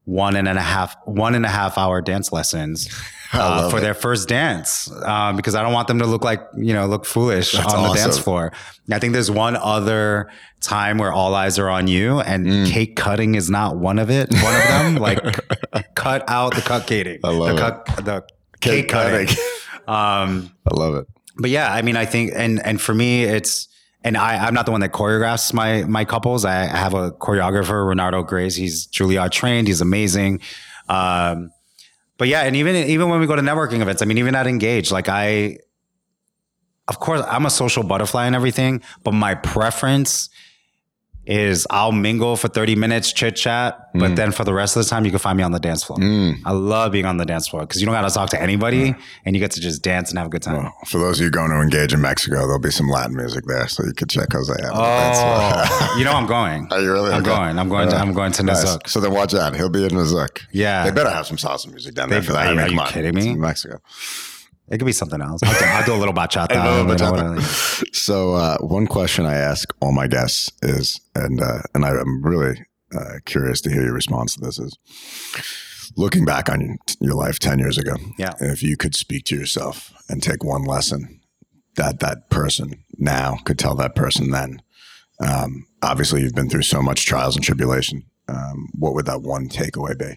Speaker 2: 1.5 hour dance lessons for their first dance because I don't want them to look foolish on the dance floor. I think there's one other time where all eyes are on you, and cake cutting is not one of them. Like cut out the cupcakes.
Speaker 1: I love
Speaker 2: the cake cutting.
Speaker 1: I love it.
Speaker 2: But yeah, I mean, I think and for me it's. And I'm not the one that choreographs my couples. I have a choreographer, Renato Grace. He's Juilliard trained. He's amazing. But yeah, and even when we go to networking events, I mean, even at Engage, like of course, I'm a social butterfly and everything, but my preference is I'll mingle for 30 minutes, chit chat, but then for the rest of the time, you can find me on the dance floor. I love being on the dance floor because you don't got to talk to anybody and you get to just dance and have a good time.
Speaker 1: Well, for those of you going to Engage in Mexico, there'll be some Latin music there, so you could check Jose out. Oh,
Speaker 2: I'm going.
Speaker 1: Are you really?
Speaker 2: I'm going to
Speaker 1: nice.
Speaker 2: Nizuk.
Speaker 1: So then watch out. He'll be in Nizuk.
Speaker 2: Yeah.
Speaker 1: They better have some salsa music down there for that.
Speaker 2: Are you kidding me?
Speaker 1: In Mexico.
Speaker 2: It could be something else. I'll do a little bachata.
Speaker 1: So one question I ask all my guests is, and I'm really curious to hear your response to this, is looking back on your life 10 years ago, if you could speak to yourself and take one lesson that person now could tell that person then. Obviously, you've been through so much trials and tribulation. What would that one takeaway be?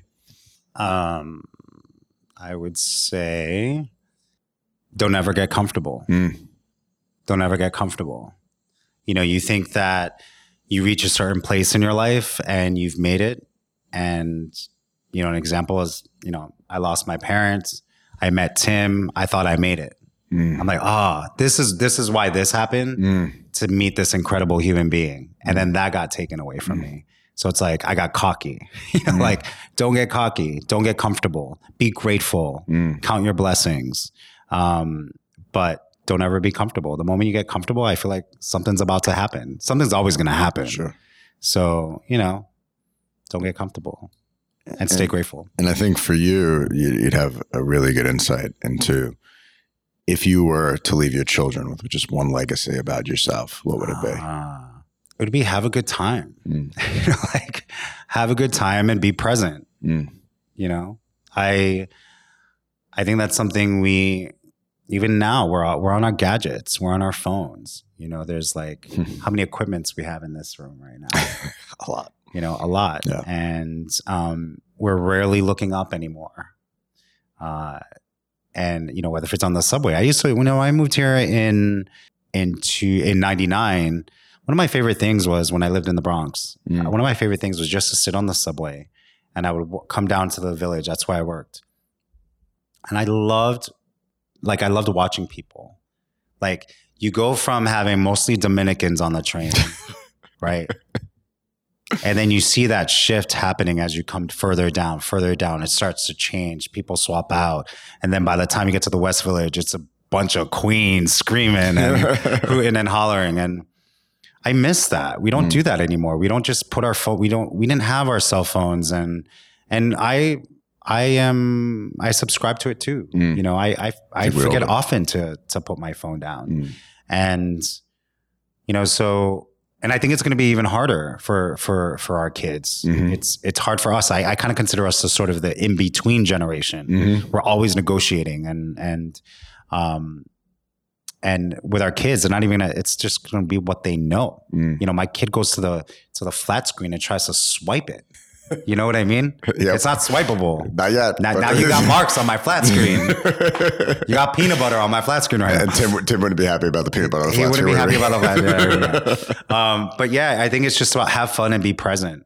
Speaker 2: I would say... don't ever get comfortable. Don't ever get comfortable. You think that you reach a certain place in your life and you've made it. And, an example is, I lost my parents. I met Tim. I thought I made it. I'm like, this is why this happened, to meet this incredible human being. And then that got taken away from me. So it's like, I got cocky. Like, don't get cocky. Don't get comfortable. Be grateful. Count your blessings. But don't ever be comfortable. The moment you get comfortable, I feel like something's about to happen. Something's always going to happen.
Speaker 1: Sure.
Speaker 2: So, don't get comfortable and stay grateful.
Speaker 1: And I think for you'd have a really good insight into if you were to leave your children with just one legacy about yourself, what would it be?
Speaker 2: It would be have a good time. Like have a good time and be present. I think that's something even now we're on our gadgets, we're on our phones. There's like how many equipments we have in this room right now?
Speaker 1: A lot.
Speaker 2: A lot.
Speaker 1: Yeah.
Speaker 2: And we're rarely looking up anymore. And whether if it's on the subway, I used to, when I moved here in 99, one of my favorite things was when I lived in the Bronx. One of my favorite things was just to sit on the subway, and I would come down to the Village. That's where I worked. And I loved watching people. Like, you go from having mostly Dominicans on the train, right? And then you see that shift happening as you come further down. It starts to change. People swap out. And then by the time you get to the West Village, it's a bunch of queens screaming and hooting and hollering. And I miss that. We don't do that anymore. We don't just put our phone. We didn't have our cell phones. And I subscribe to it too. I forget often to put my phone down. And, And I think it's going to be even harder for our kids.
Speaker 1: Mm-hmm.
Speaker 2: It's hard for us. I kind of consider us the sort of the in between generation. Mm-hmm. We're always negotiating, and with our kids, they're not even gonna, it's just going to be what they know. You know, my kid goes to the flat screen and tries to swipe it. You know what I mean? Yep. It's not swipeable.
Speaker 1: Not yet.
Speaker 2: Now you got marks on my flat screen. You got peanut butter on my flat screen right now.
Speaker 1: And Tim wouldn't be happy about the peanut butter on the flat screen.
Speaker 2: He wouldn't be happy about the flat screen. But yeah, I think it's just about have fun and be present.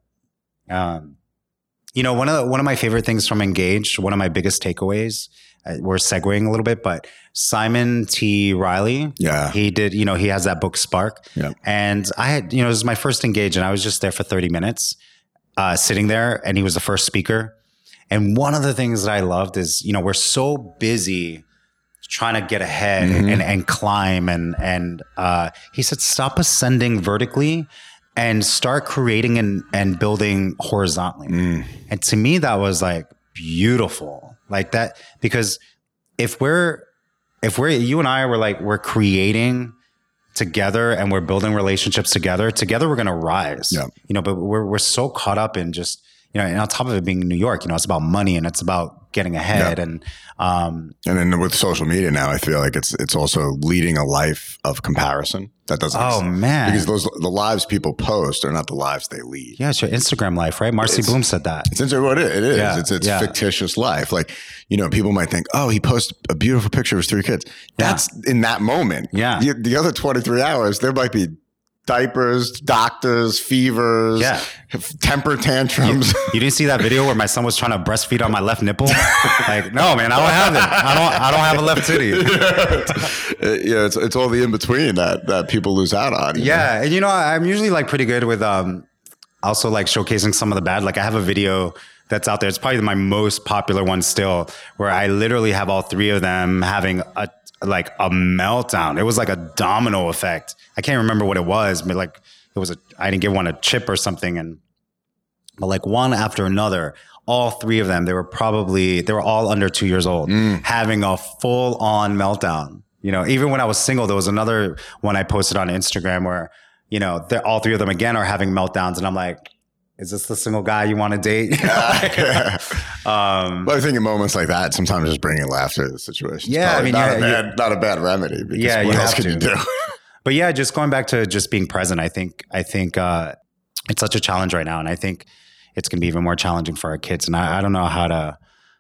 Speaker 2: You know, one of my favorite things from Engaged, one of my biggest takeaways, we're segueing a little bit, but Simon T. Riley, he did, you know, he has that book Spark. Yeah. And I had, you know, it was my first Engaged and I was just there for 30 minutes. Sitting there, and he was the first speaker. And one of the things that I loved is, you know, we're so busy trying to get ahead and climb. And he said, stop ascending vertically and start creating and building horizontally. And to me, that was like beautiful, like that, because if we're you and I were like, we're creating together and we're building relationships together we're going to rise. Yeah. You know, but we're so caught up in just, you know, and on top of it being New York, you know, it's about money and it's about getting ahead. Yeah. And
Speaker 1: then with social media now, I feel like it's also leading a life of comparison that doesn't exist.
Speaker 2: Man,
Speaker 1: because the lives people post are not the lives they lead.
Speaker 2: Yeah, it's your Instagram life, right? Marcy Bloom said that.
Speaker 1: It's what it is. Yeah. It's fictitious life. Like, you know, people might think, oh, he posted a beautiful picture of his 3 kids. That's in that moment.
Speaker 2: Yeah.
Speaker 1: The other 23 hours, there might be diapers, doctors, fevers, temper tantrums.
Speaker 2: You didn't see that video where my son was trying to breastfeed on my left nipple? Like, no, man, I don't have it. I don't have a left titty.
Speaker 1: Yeah, it's all the in between that people lose out on.
Speaker 2: Yeah, and you know, I'm usually like pretty good with also like showcasing some of the bad. Like I have a video that's out there. It's probably my most popular one still, where I literally have all 3 of them having a meltdown. It was like a domino effect. I can't remember what it was, but like I didn't give one a chip or something. But like one after another, all 3 of them, they were all under 2 years old, having a full on meltdown. You know, even when I was single, there was another one I posted on Instagram where, you know, all 3 of them again are having meltdowns. And I'm like, is this the single guy you want to date?
Speaker 1: But I think in moments like that, sometimes just bringing laughter to the situation.
Speaker 2: Yeah, I mean,
Speaker 1: not a bad remedy. Because what else can you do?
Speaker 2: But yeah, just going back to just being present, I think it's such a challenge right now, and I think it's going to be even more challenging for our kids. And I don't know how to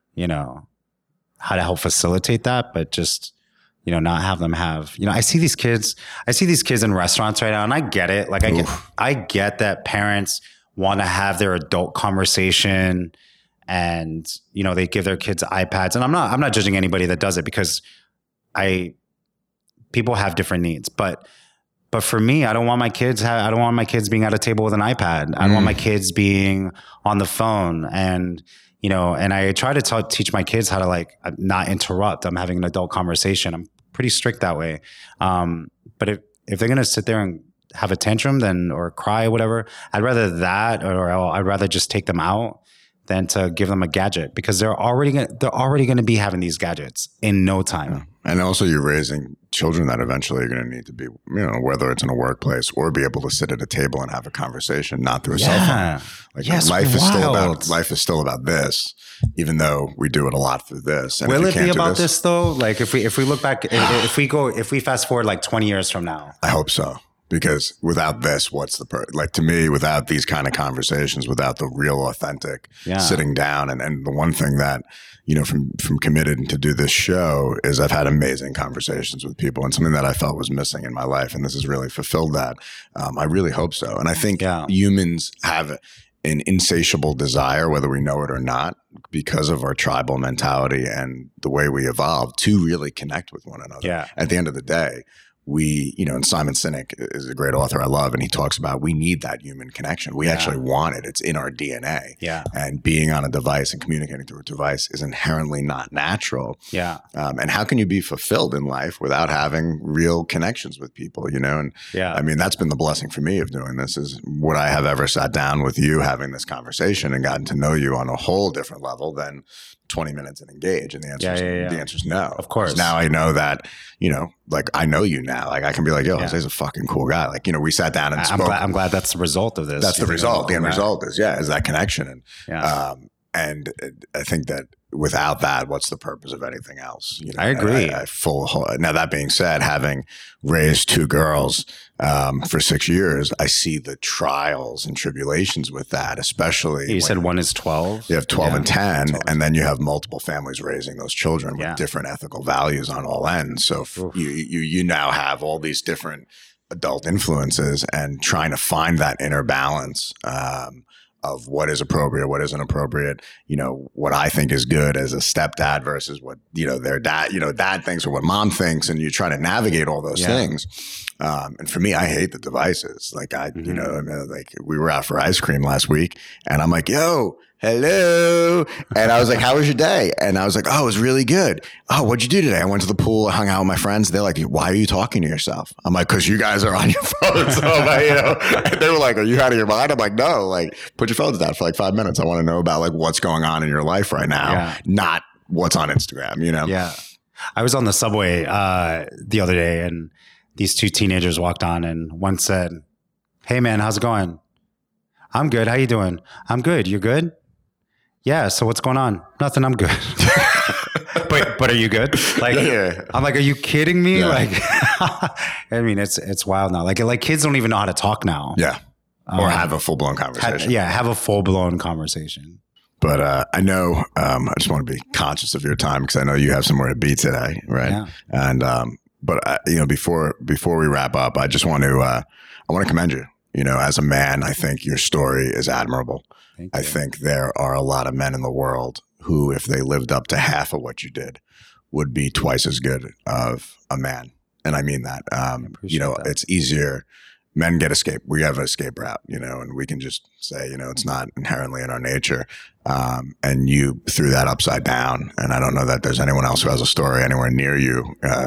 Speaker 2: help facilitate that, but just, you know, not have them have, you know, I see these kids in restaurants right now, and I get it. Like I get that parents want to have their adult conversation and, you know, they give their kids iPads, and I'm not judging anybody that does it, because people have different needs, but for me, I don't want my kids being at a table with an iPad. I don't want my kids being on the phone, and, you know, and I try to teach my kids how to like not interrupt. I'm having an adult conversation. I'm pretty strict that way. But if they're going to sit there and have a tantrum or cry or whatever, I'd rather that, or I'd rather just take them out than to give them a gadget, because they're already going to be having these gadgets in no time.
Speaker 1: Yeah. And also you're raising children that eventually are going to need to be, you know, whether it's in a workplace or be able to sit at a table and have a conversation, not through a cell phone. Like,
Speaker 2: yes,
Speaker 1: life is still about this, even though we do it a lot through this. And
Speaker 2: will it be about this though? Like if we look back, if we fast forward like 20 years from now,
Speaker 1: I hope so. Because without this, what's the to me, without these kind of conversations, without the real authentic sitting down, and the one thing that, you know, from committed to do this show is I've had amazing conversations with people, and something that I felt was missing in my life, and this has really fulfilled that. I really hope so. And I think humans have an insatiable desire, whether we know it or not, because of our tribal mentality and the way we evolved, to really connect with one another.
Speaker 2: Yeah.
Speaker 1: At the end of the day, we, you know, and Simon Sinek is a great author I love, and he talks about we need that human connection. We actually want it. It's in our DNA.
Speaker 2: Yeah.
Speaker 1: And being on a device and communicating through a device is inherently not natural.
Speaker 2: Yeah.
Speaker 1: And how can you be fulfilled in life without having real connections with people, you know? And I mean, that's been the blessing for me of doing this, is would I have ever sat down with you having this conversation and gotten to know you on a whole different level than 20 minutes and engage? And the answer
Speaker 2: Yeah.
Speaker 1: the answer is no.
Speaker 2: Of course.
Speaker 1: Now I know that, like I know you now. Like I can be like, yo, Jose's a fucking cool guy. Like, we sat down and spoke.
Speaker 2: I'm glad that's the result of this.
Speaker 1: That's the result. The end result is that connection. And I think that without that, what's the purpose of anything else?
Speaker 2: I agree.
Speaker 1: Now, that being said, having raised 2 girls for 6 years, I see the trials and tribulations with that, especially.
Speaker 2: You said one is 12?
Speaker 1: You have 12 and 10, 12. And then you have multiple families raising those children with different ethical values on all ends. So you now have all these different adult influences and trying to find that inner balance of what is appropriate, what isn't appropriate, what I think is good as a stepdad versus what, their dad, dad thinks or what mom thinks. And you try to navigate all those things. And for me, I hate the devices. Like like we were out for ice cream last week and I'm like, yo, hello. And I was like, how was your day? And I was like, oh, it was really good. Oh, what'd you do today? I went to the pool, hung out with my friends. They're like, why are you talking to yourself? I'm like, because you guys are on your phones. So and they were like, are you out of your mind? I'm like, no, like put your phones down for like 5 minutes. I want to know about like what's going on in your life right now, not what's on Instagram,
Speaker 2: Yeah. I was on the subway the other day and these 2 teenagers walked on and one said, hey man, how's it going? I'm good. How you doing? I'm good. You're good? Yeah. So what's going on? Nothing. I'm good. but are you good? Like, I'm like, are you kidding me? Yeah. Like, I mean, it's wild now. Like kids don't even know how to talk now.
Speaker 1: Yeah. Or have a full blown conversation.
Speaker 2: Have a full blown conversation.
Speaker 1: But I know I just want to be conscious of your time because I know you have somewhere to be today, right? Yeah. And but before we wrap up, I just want to I want to commend you. As a man, I think your story is admirable. I think there are a lot of men in the world who, if they lived up to half of what you did, would be twice as good of a man. And I mean that. That. It's easier. Men get escape. We have an escape route, and we can just say, it's not inherently in our nature. And you threw that upside down. And I don't know that there's anyone else who has a story anywhere near you.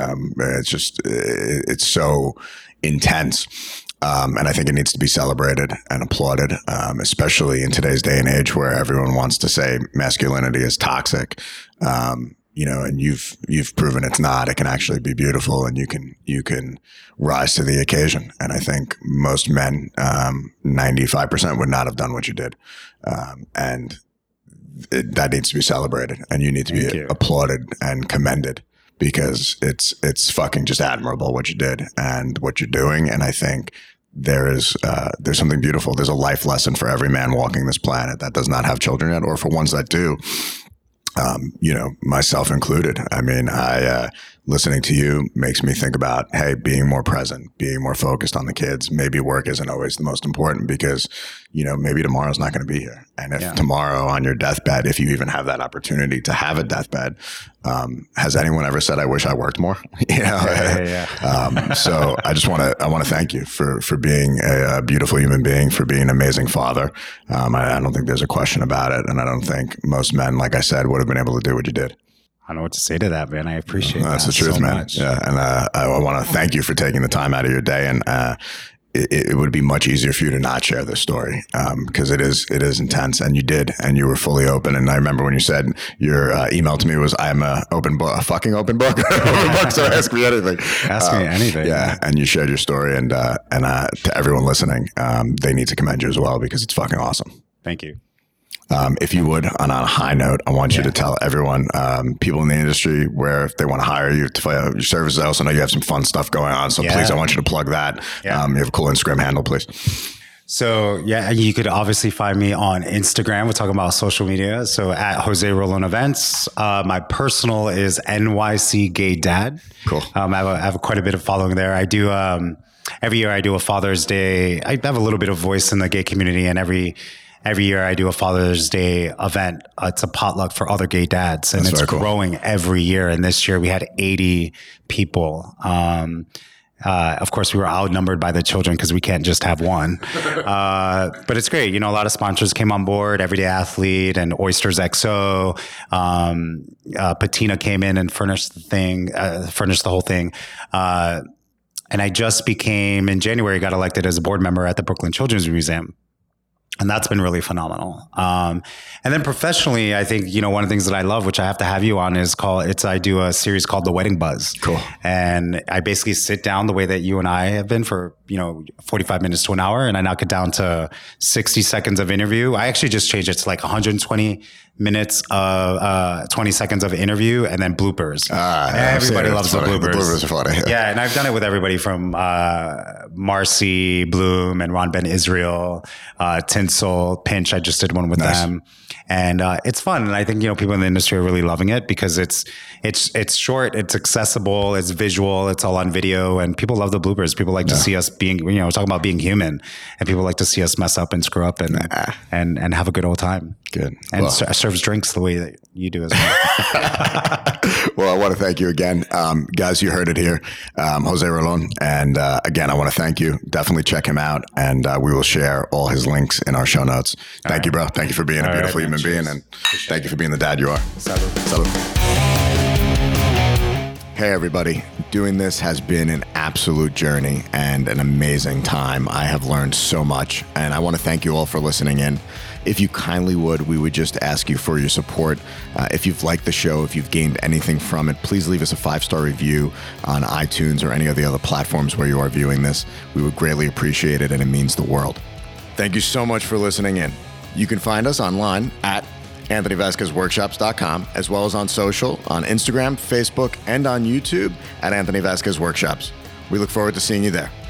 Speaker 1: It's so intense. And I think it needs to be celebrated and applauded, especially in today's day and age where everyone wants to say masculinity is toxic. And you've proven it's not. It can actually be beautiful, and you can rise to the occasion. And I think most men, 95% would not have done what you did, and that needs to be celebrated, and you need to be applauded and commended because it's fucking just admirable what you did and what you're doing. And I think there's something beautiful. There's a life lesson for every man walking this planet that does not have children yet, or for ones that do. Myself included. I mean, listening to you makes me think about, hey, being more present, being more focused on the kids. Maybe work isn't always the most important because, maybe tomorrow's not going to be here. And if tomorrow on your deathbed, if you even have that opportunity to have a deathbed, has anyone ever said, I wish I worked more? So I just want to thank you for being a beautiful human being, for being an amazing father. I don't think there's a question about it. And I don't think most men, like I said, would have been able to do what you did.
Speaker 2: I don't know what to say to that, man. I appreciate that.
Speaker 1: That's the truth,
Speaker 2: so
Speaker 1: man.
Speaker 2: Much.
Speaker 1: Yeah. And I want to thank you for taking the time out of your day. And it would be much easier for you to not share this story because it is intense. And you did. And you were fully open. And I remember when you said your email to me was, I'm a fucking open book. So ask me anything.
Speaker 2: Ask me anything.
Speaker 1: Yeah. And you shared your story. And to everyone listening, they need to commend you as well because it's fucking awesome.
Speaker 2: Thank you.
Speaker 1: If you would, on a high note, I want you to tell everyone, people in the industry, where if they want to hire you to your services. I also know you have some fun stuff going on. So please, I want you to plug that. Yeah. You have a cool Instagram handle, please.
Speaker 2: So you could obviously find me on Instagram. We're talking about social media. So at Jose Rolon Events. My personal is NYC Gay Dad.
Speaker 1: Cool.
Speaker 2: I have quite a bit of following there. I do, every year I do a Father's Day. I have a little bit of voice in the gay community, and every year I do a Father's Day event. It's a potluck for other gay dads, and it's growing every year. And this year we had 80 people. Of course, we were outnumbered by the children because we can't just have one. But it's great. A lot of sponsors came on board, Everyday Athlete and Oysters XO. Patina came in and furnished the whole thing. And I just in January, got elected as a board member at the Brooklyn Children's Museum. And that's been really phenomenal. And then professionally, I think, one of the things that I love, which I have to have you on, I do a series called The Wedding Buzz.
Speaker 1: Cool.
Speaker 2: And I basically sit down the way that you and I have been for, 45 minutes to an hour, and I knock it down to 60 seconds of interview. I actually just changed it to like 120 minutes of 20 seconds of interview and then bloopers. Everybody loves the bloopers.
Speaker 1: The bloopers are funny.
Speaker 2: Yeah, and I've done it with everybody from Marcy Bloom and Ron Ben Israel, Tinsel, Pinch. I just did one with them. And it's fun. And I think, people in the industry are really loving it because it's short, it's accessible, it's visual, it's all on video, and people love the bloopers. People like to see us being, talking about being human, and people like to see us mess up and screw up and have a good old time.
Speaker 1: Good.
Speaker 2: And serves drinks the way that you do as well.
Speaker 1: Well, I want to thank you again. Guys, you heard it here. Jose Rolon. And again, I want to thank you. Definitely check him out. And we will share all his links in our show notes. Thank you, bro. Thank you for being a beautiful human being. And thank you for being the dad you are.
Speaker 2: Salud.
Speaker 1: Salud. Hey, everybody. Doing this has been an absolute journey and an amazing time. I have learned so much, and I want to thank you all for listening in. If you kindly would, we would just ask you for your support. If you've liked the show, if you've gained anything from it, please leave us a 5-star review on iTunes or any of the other platforms where you are viewing this. We would greatly appreciate it, and it means the world. Thank you so much for listening in. You can find us online at AnthonyVasquezWorkshops.com, as well as on social, on Instagram, Facebook, and on YouTube at Anthony Vasquez Workshops. We look forward to seeing you there.